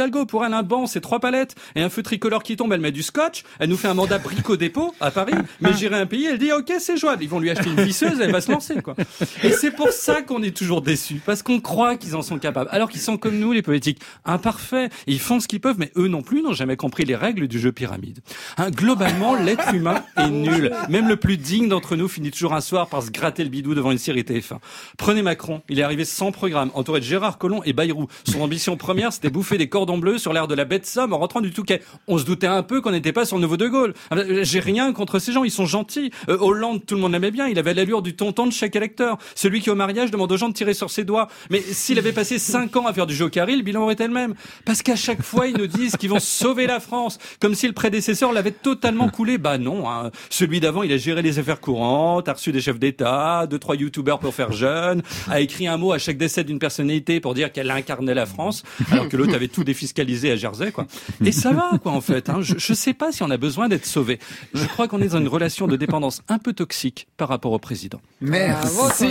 Hidalgo, pour elle, un banc, c'est 3 palettes, et un feu tricolore qui tombe, elle met du scotch, elle nous fait un mandat brico-dépôt à Paris, mais gérer un pays, elle dit, ok, c'est jouable. Ils vont lui acheter une visseuse, elle va se lancer, quoi. Et c'est pour ça qu'on est toujours déçus, parce qu'on croit qu'ils en sont capables, alors qu'ils sont comme nous, les politiques, imparfaits. Ils font ce qu'ils peuvent, mais eux non plus n'ont jamais compris les règles du jeu pyramide. Globalement, l'être humain est nul. Même le plus digne d'entre nous finit toujours un soir par se gratter le bidou devant une série TF1. Prenez Macron, il est arrivé sans programme, entouré de Gérard Collomb et Bayrou. Son ambition première, c'était bouffer des cordons bleus sur l'air de la baie de Somme en rentrant du Touquet. On se doutait un peu qu'on n'était pas sur le nouveau De Gaulle. J'ai rien contre ces gens, ils sont gentils. Hollande, tout le monde l'aimait bien, il avait l'allure du tonton de chaque électeur. Celui qui au mariage demande aux gens de tirer sur ses doigts. Mais s'il avait passé 5 ans à faire du jokari, le bilan aurait été le même. Parce qu'à chaque fois, ils nous disent qu'ils vont sauver la France, comme si le prédécesseur l'avait totalement coulé. Bah non, hein. Celui d'avant, il a géré les affaires courantes, a reçu des chefs d'État, 2-3 youtubeurs pour faire jeune, a écrit un mot à chaque décès d'une personnalité pour dire qu'elle incarnait la France, alors que l'autre avait tout défiscalisé à Jersey, quoi. Et ça va, quoi, en fait, hein. Je sais pas si on a besoin d'être sauvé. Je crois qu'on est dans une relation de dépendance un peu toxique par rapport au président. Merci.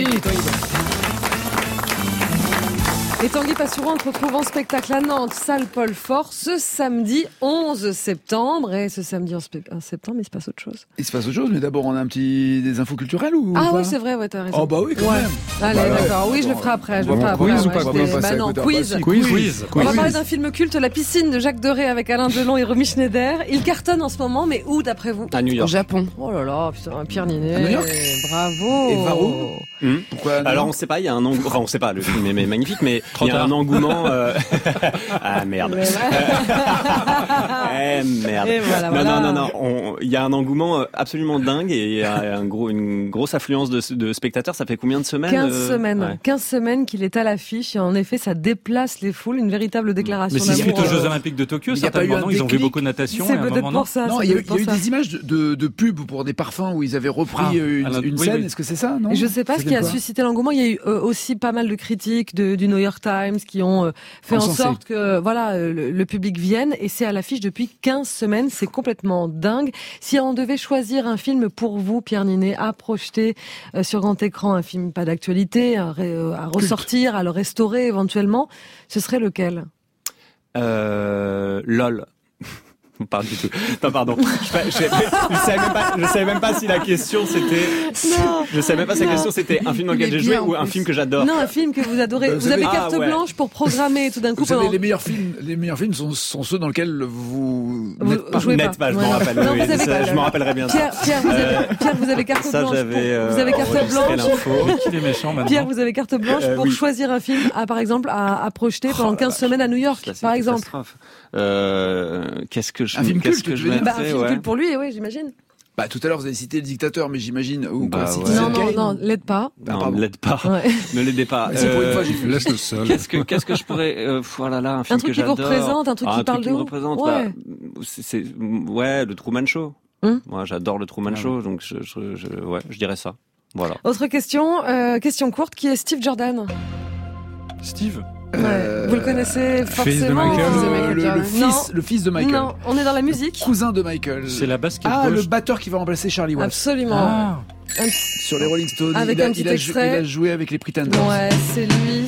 Et Tanguy Passouron, on te retrouve en spectacle à Nantes, salle Paul Fort, ce samedi 11 septembre. Et ce samedi 11 septembre, il se passe autre chose. Il se passe autre chose, mais d'abord, on a des infos culturelles ou Ah pas? oui, c'est vrai, ouais, t'as raison. Oh bah oui, quand même. Allez, d'accord. Oui, je le ferai après. Je le ferai après. Quiz ou pas Bah non, quiz. On va parler d'un film culte, La piscine de Jacques Deray avec Alain Delon et Romy Schneider. Il cartonne en ce moment, mais où d'après vous? À New York. Au Japon. Oh là là, putain, Pierre Ninet. À New York. Bravo. Et Varro. Pourquoi Alors on sait pas, il y a un engouement, enfin on sait pas, le film est magnifique, mais il y a un engouement. Ah merde. Merde. Et voilà, Non. Il y a un engouement absolument dingue et il y a une grosse affluence de spectateurs. Ça fait combien de semaines 15 semaines. Ouais. 15 semaines qu'il est à l'affiche et en effet, ça déplace les foules, une véritable déclaration Mais c'est d'amour. suite aux Jeux Olympiques de Tokyo, il y a pas eu certainement, un ils ont vu déclic. beaucoup de natation. C'est et à un peut-être moment, pour ça. Non, c'est il y a peut-être pour eu ça. des images de pubs pour des parfums où ils avaient repris une oui, scène. oui. Est-ce que c'est ça, non? Et je sais pas ce C'était qui a quoi suscité l'engouement. Il y a eu aussi pas mal de critiques du New York Times qui ont fait en Encensé. sorte que le public vienne. Et c'est à l'affiche depuis 15 semaines. C'est complètement dingue. Si on devait choisir un film pour vous, Pierre Ninet, à projeter sur grand écran, un film pas d'actualité, à ressortir, à le restaurer éventuellement, ce serait lequel? LOL. Pas du tout. Non, pardon. Je savais même pas si la question c'était. Non. Je savais même pas si la question c'était un film dans lequel j'ai joué ou un film que j'adore. Non, un film que vous adorez. Vous avez carte blanche pour programmer tout d'un coup. Vous savez, les meilleurs films sont ceux dans lesquels vous n'êtes pas. Je m'en rappelle. Non, oui, vous avez ça, je m'en rappellerai bien. Pierre, vous avez carte ça, blanche. j'avais, Vous avez carte blanche. Il est méchant maintenant. Pierre, vous avez carte blanche pour oui. choisir un film, par exemple, à projeter pendant 15 semaines à New York, par exemple. Qu'est-ce que je Un film culte, que je tu veux dire mettrais, Un film ouais. culte pour lui, oui, j'imagine. Bah, tout à l'heure, vous avez cité Le Dictateur, mais j'imagine, ou Bah, quoi, ouais. Citizen Non, Kane. l'aide pas. Non, ne l'aide pas. Ouais. Ne l'aidez pas. C'est pour une fois, j'ai fait. Laisse le sol. Qu'est-ce que je pourrais oh là là, un film truc que qui vous j'adore. représente, un truc qui parle de me vous. représente. Ouais. C'est le Truman Show. Moi, j'adore le Truman Show, donc je dirais ça. Voilà. Autre question, question courte, qui est Steve Jordan? Steve. Vous le connaissez Fils de forcément. Michael. Le fils de Michael. Non, on est dans la musique. Cousin de Michael. C'est la basketball. Ah, le batteur qui va remplacer Charlie Watts. Absolument. Ah. Sur les Rolling Stones. Avec un petit il extrait. a joué avec les Pretenders. Ouais, c'est lui.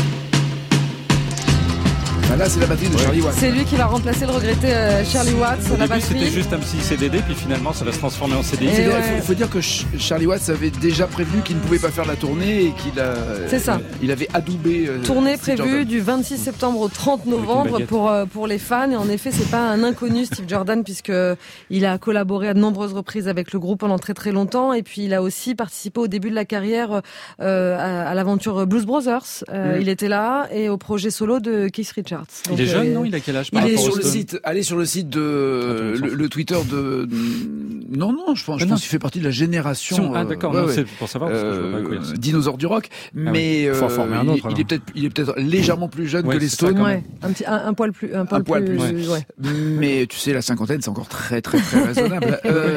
Ah, là, c'est la batterie de Charlie Watts. C'est lui qui va remplacer le regretté Charlie Watts Au à la début, c'était batterie. juste un petit CDD, puis finalement, ça va se transformer en CDI. Et ouais. Il faut dire que Charlie Watts avait déjà prévenu qu'il ne pouvait pas faire la tournée et qu'il a. C'est ça. Il avait adoubé. Tournée Steve prévue Jordan. du 26 septembre au 30 novembre baguette. pour les fans. Et en effet, c'est pas un inconnu, Steve Jordan, puisque il a collaboré à de nombreuses reprises avec le groupe pendant très très longtemps. Et puis, il a aussi participé au début de la carrière à l'aventure Blues Brothers. Il était là et au projet solo de Keith Richards. Il est jeune, non? Il a quel âge? Il est Sur le site, allez sur le site de le Twitter de. Non, je pense qu'il fait partie de la génération. Ah d'accord, non, c'est pour savoir parce que je vois pas quoi dire. Dinosaure du rock, mais Faut en former un autre, il est peut-être légèrement plus jeune Ouais, que les c'est ça, Stones. quand Ouais, un poil plus. Ouais. Mais tu sais, la cinquantaine, c'est encore très très très raisonnable.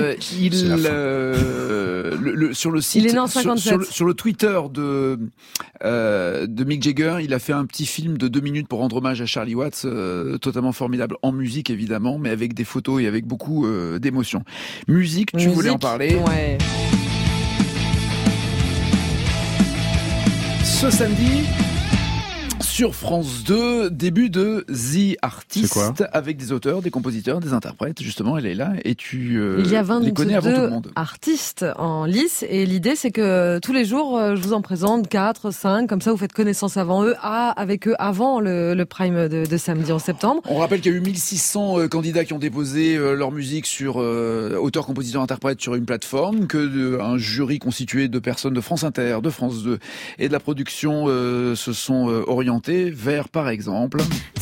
Sur le site, Il est né en 57. sur le Twitter de Mick Jagger, il a fait un petit film de 2 minutes pour rendre hommage à Charlie Watts, totalement formidable en musique évidemment, mais avec des photos et avec beaucoup d'émotions. Musique, tu voulais en parler. Ouais. Ce samedi, sur France 2, début de The Artist, avec des auteurs, des compositeurs, des interprètes. Justement, elle est là et tu il y a les connais avant tout le 22 monde. artistes en lice et l'idée c'est que tous les jours je vous en présente 4, 5, comme ça vous faites connaissance avec eux avant le prime de samedi en septembre. On rappelle qu'il y a eu 1600 candidats qui ont déposé leur musique sur auteurs, compositeurs, interprètes sur une plateforme, que un jury constitué de personnes de France Inter, de France 2 et de la production se sont orientés vers, par exemple...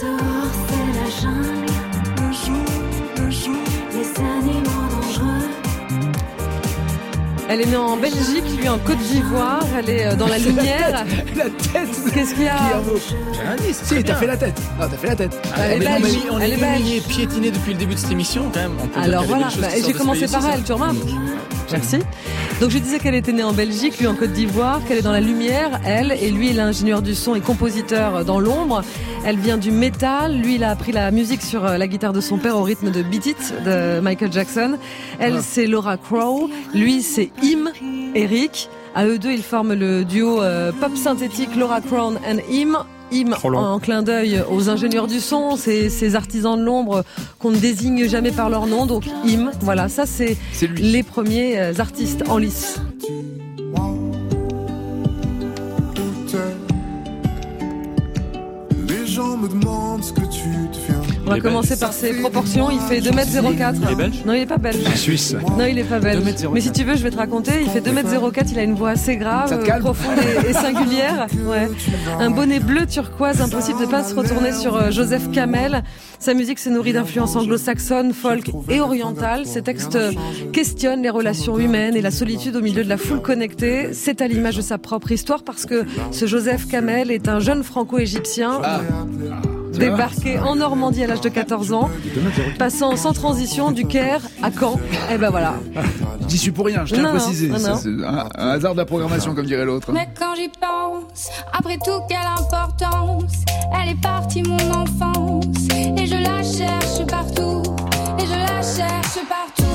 Elle est née en Belgique, lui en Côte d'Ivoire, elle est dans la lumière. La tête. Qu'est-ce qu'il y a? Si, t'as fait la tête. Non, t'as fait la tête. Elle est belge. On est humilié, piétiné depuis le début de cette émission, quand même. Alors voilà, j'ai commencé par elle, tu remarques. Merci. Donc je disais qu'elle était née en Belgique, lui en Côte d'Ivoire, qu'elle est dans la lumière, elle, et lui il est ingénieur du son et compositeur dans l'ombre. Elle vient du métal, lui il a appris la musique sur la guitare de son père au rythme de Beat It de Michael Jackson. Elle c'est Laura Crow, lui c'est Eric. À eux deux ils forment le duo pop synthétique Laura Crow and Im en clin d'œil aux ingénieurs du son, ces artisans de l'ombre qu'on ne désigne jamais par leur nom, donc voilà, ça c'est les premiers artistes en lice. Les gens me demandent ce que tu deviens. On va commencer par ses proportions. Il fait 2m04. Il est belge? Non, il est pas belge. Suisse. Non, il est pas belge. Mais si tu veux, je vais te raconter. Il fait 2m04. Il a une voix assez grave, profonde et singulière. Ouais. Un bonnet bleu turquoise. Impossible de pas se retourner sur Joseph Kamel. Sa musique se nourrit d'influences anglo-saxonnes, folk et orientales. Ses textes questionnent les relations humaines et la solitude au milieu de la foule connectée. C'est à l'image de sa propre histoire parce que ce Joseph Kamel est un jeune franco-égyptien. Débarqué en Normandie à l'âge de 14 ans, passant sans transition du Caire à Caen. Et ben voilà. J'y suis pour rien, je tiens à préciser. Ça, c'est un hasard de la programmation, comme dirait l'autre. Mais quand j'y pense, après tout, quelle importance. Elle est partie, mon enfance. Et je la cherche partout. Et je la cherche partout.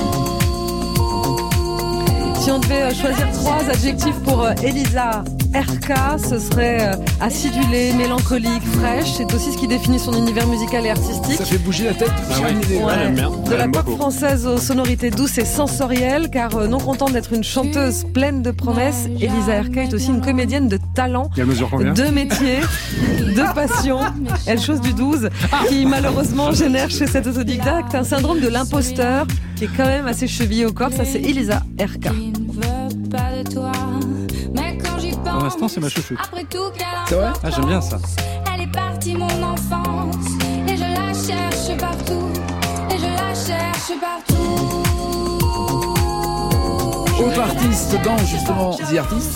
Si on devait choisir 3 adjectifs pour Elisa RK, ce serait acidulée, mélancolique, fraîche. C'est aussi ce qui définit son univers musical et artistique. Ça fait bouger la tête. De la pop française aux sonorités douces et sensorielles, car non contente d'être une chanteuse pleine de promesses, Elisa RK est aussi une comédienne de talent, de métier, de passion. Elle chose du 12, qui malheureusement génère chez cette autodidacte un syndrome de l'imposteur qui est quand même assez chevillé au corps. Ça, c'est Elisa RK. Pour l'instant, c'est ma chouchoute. C'est vrai? Ah, j'aime bien ça. Elle est partie, mon enfance. Et je la cherche partout. Et je la cherche partout. Autre artiste dans justement The Artist.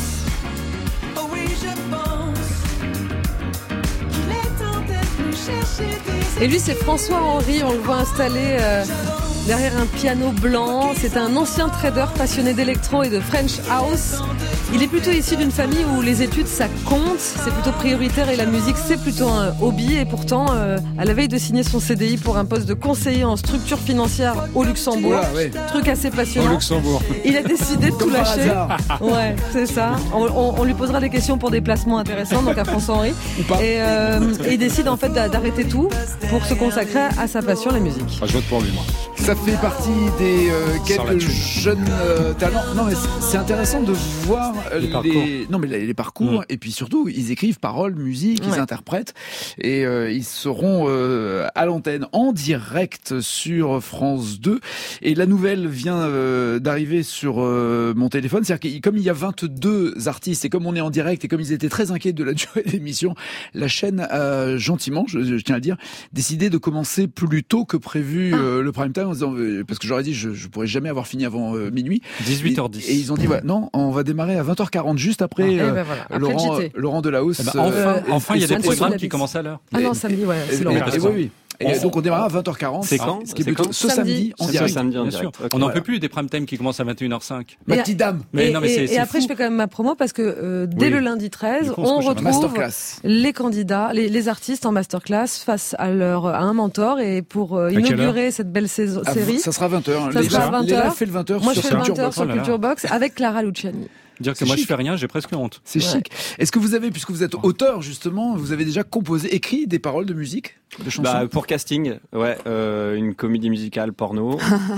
Et lui, c'est François Henry. On le voit installé derrière un piano blanc. C'est un ancien trader passionné d'électro et de French House. Il est plutôt issu d'une famille où les études, ça compte. C'est plutôt prioritaire et la musique, c'est plutôt un hobby. Et pourtant, à la veille de signer son CDI pour un poste de conseiller en structure financière au Luxembourg, truc assez passionnant. Au Luxembourg. Il a décidé de tout lâcher. Ouais, c'est ça. On lui posera des questions pour des placements intéressants, donc à François Henry. Et il décide en fait d'arrêter tout pour se consacrer à sa passion, la musique. Je vote pour lui, moi. Ça fait partie des quelques jeunes talents. Non, mais c'est intéressant de voir les parcours. Et puis surtout, ils écrivent paroles, musique, ils interprètent. Et ils seront à l'antenne en direct sur France 2. Et la nouvelle vient d'arriver sur mon téléphone. C'est-à-dire que comme il y a 22 artistes et comme on est en direct et comme ils étaient très inquiets de la durée de l'émission, la chaîne a gentiment, je tiens à le dire, décidé de commencer plus tôt que prévu le prime time, en disant, parce que j'aurais dit je pourrais jamais avoir fini avant minuit. 18h10. Et ils ont dit non, on va démarrer à 20h40 juste après, Laurent Delahousse. Enfin, il y a des programmes qui commencent à l'heure. Ah non, samedi, c'est Laurent. Oui. Et donc on démarre à 20h40. C'est quand? Ce qui est plutôt ce samedi en direct. Bien sûr. On n'en peut plus des prime time qui commencent à 21h05. Ma petite dame. Et après, je fais quand même ma promo parce que dès le lundi 13, on retrouve les candidats, les artistes en masterclass face à un mentor et pour inaugurer cette belle série. Ça sera 20h. Ça sera 20h. Léla fait le 20h. Moi, je fais le 20h Culture sur Culture Box avec Clara Luciani. Dire que moi je fais rien, j'ai presque honte. C'est chic. Est-ce que vous avez, puisque vous êtes auteur justement, vous avez déjà composé, écrit des paroles de musique, de chansons? Pour casting, une comédie musicale porno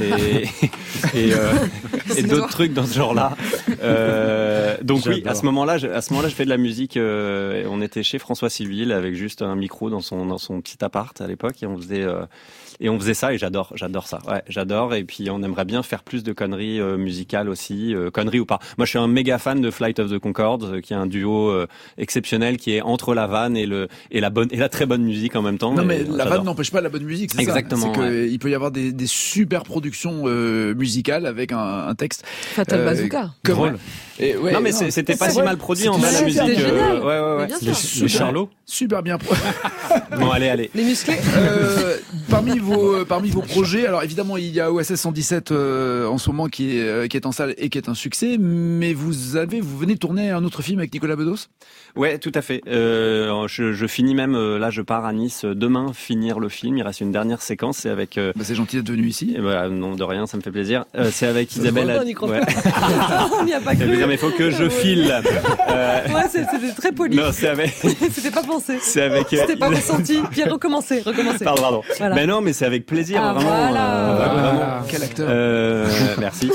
et d'autres trucs dans ce genre-là. Donc j'adore. Oui, à ce moment-là, je fais de la musique. On était chez François Civil avec juste un micro dans son petit appart à l'époque et on faisait ça et j'adore ça. Ouais, j'adore et puis on aimerait bien faire plus de conneries musicales aussi, conneries ou pas. Moi, je suis un méga fan de Flight of the Conchords, qui est un duo exceptionnel qui est entre la vanne et la très bonne musique en même temps. Non mais la vanne n'empêche pas la bonne musique, c'est exactement. Ça. C'est il peut y avoir des super productions musicales avec un texte. Fatal Bazooka. Drôle. Non mais c'était pas si mal produit en vrai la musique. Ouais. Les Charlots. Super bien. Bon allez. Les musclés. Parmi vos projets, alors évidemment il y a OSS 117 en ce moment qui est en salle et qui est un succès, mais vous venez tourner un autre film avec Nicolas Bedos? Ouais, tout à fait. Je finis même là, je pars à Nice demain finir le film. Il reste une dernière séquence, c'est avec. C'est gentil d'être venu ici. Non, de rien, ça me fait plaisir. C'est avec Isabelle. On n'y a pas cru. Mais il faut que je file. C'était très poli. Non, c'est avec. C'était pas pensé. C'est avec. C'était pas ressenti. Puis recommencer. Pardon. Voilà. Mais non, mais c'est avec plaisir, vraiment. Voilà. Quel acteur. Merci.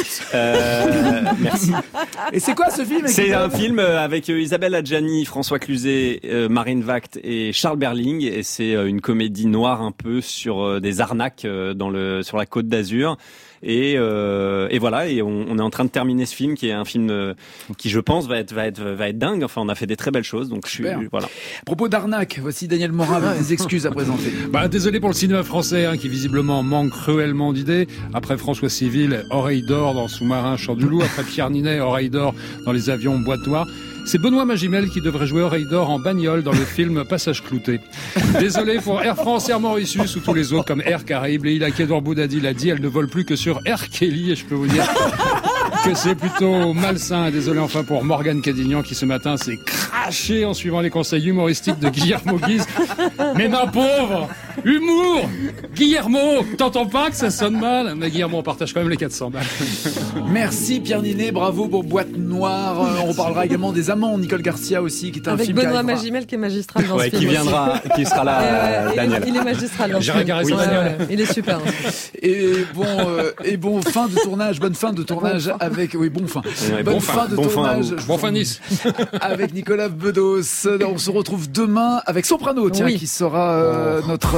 Merci. Et c'est quoi ce film? C'est un film avec Isabelle Adjani, François Cluzet, Marine Vact et Charles Berling, et c'est une comédie noire un peu sur des arnaques sur la Côte d'Azur. Et voilà, et on est en train de terminer ce film qui est un film qui je pense va être dingue. Enfin, on a fait des très belles choses, donc voilà. À propos d'arnaque, voici Daniel Morin avec des excuses à présenter. Désolé pour le cinéma français qui visiblement manque cruellement d'idées. Après François Civil, Oreille d'or dans Sous-marin Chant du Loup, après Pierre Ninet, Oreille d'or dans Les avions boîte noire. C'est Benoît Magimel qui devrait jouer Oreille d'or en bagnole dans le film Passage clouté. Désolé pour Air France, Air Mauritius ou tous les autres comme Air Caraïbes. Leïla Kedor Boudadi l'a dit, elle ne vole plus que sur Air Kelly et je peux vous dire que c'est plutôt malsain. Désolé enfin pour Morgane Cadignan qui ce matin s'est craché en suivant les conseils humoristiques de Guillermo Guise. Mais ma pauvre, humour, Guillermo, t'entends pas que ça sonne mal? Mais Guillermo, on partage quand même les 400 balles. Merci Pierre Ninet, bravo pour Boîte Noire. On reparlera également des Amants, Nicole Garcia aussi, qui est un avec film Benoît Magimel qui est magistral dans ce film. Qui sera là, Daniel. Il est magistral dans ce film. Il est super. Et bon fin de tournage, bonne fin de tournage avec bonne fin de tournage. Bon fin Nice. Avec Nicolas Bedos. On se retrouve demain avec Soprano, qui sera notre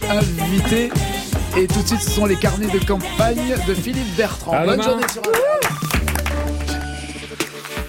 invité. Et tout de suite, ce sont les carnets de campagne de Philippe Bertrand. Bonne journée sur Radio.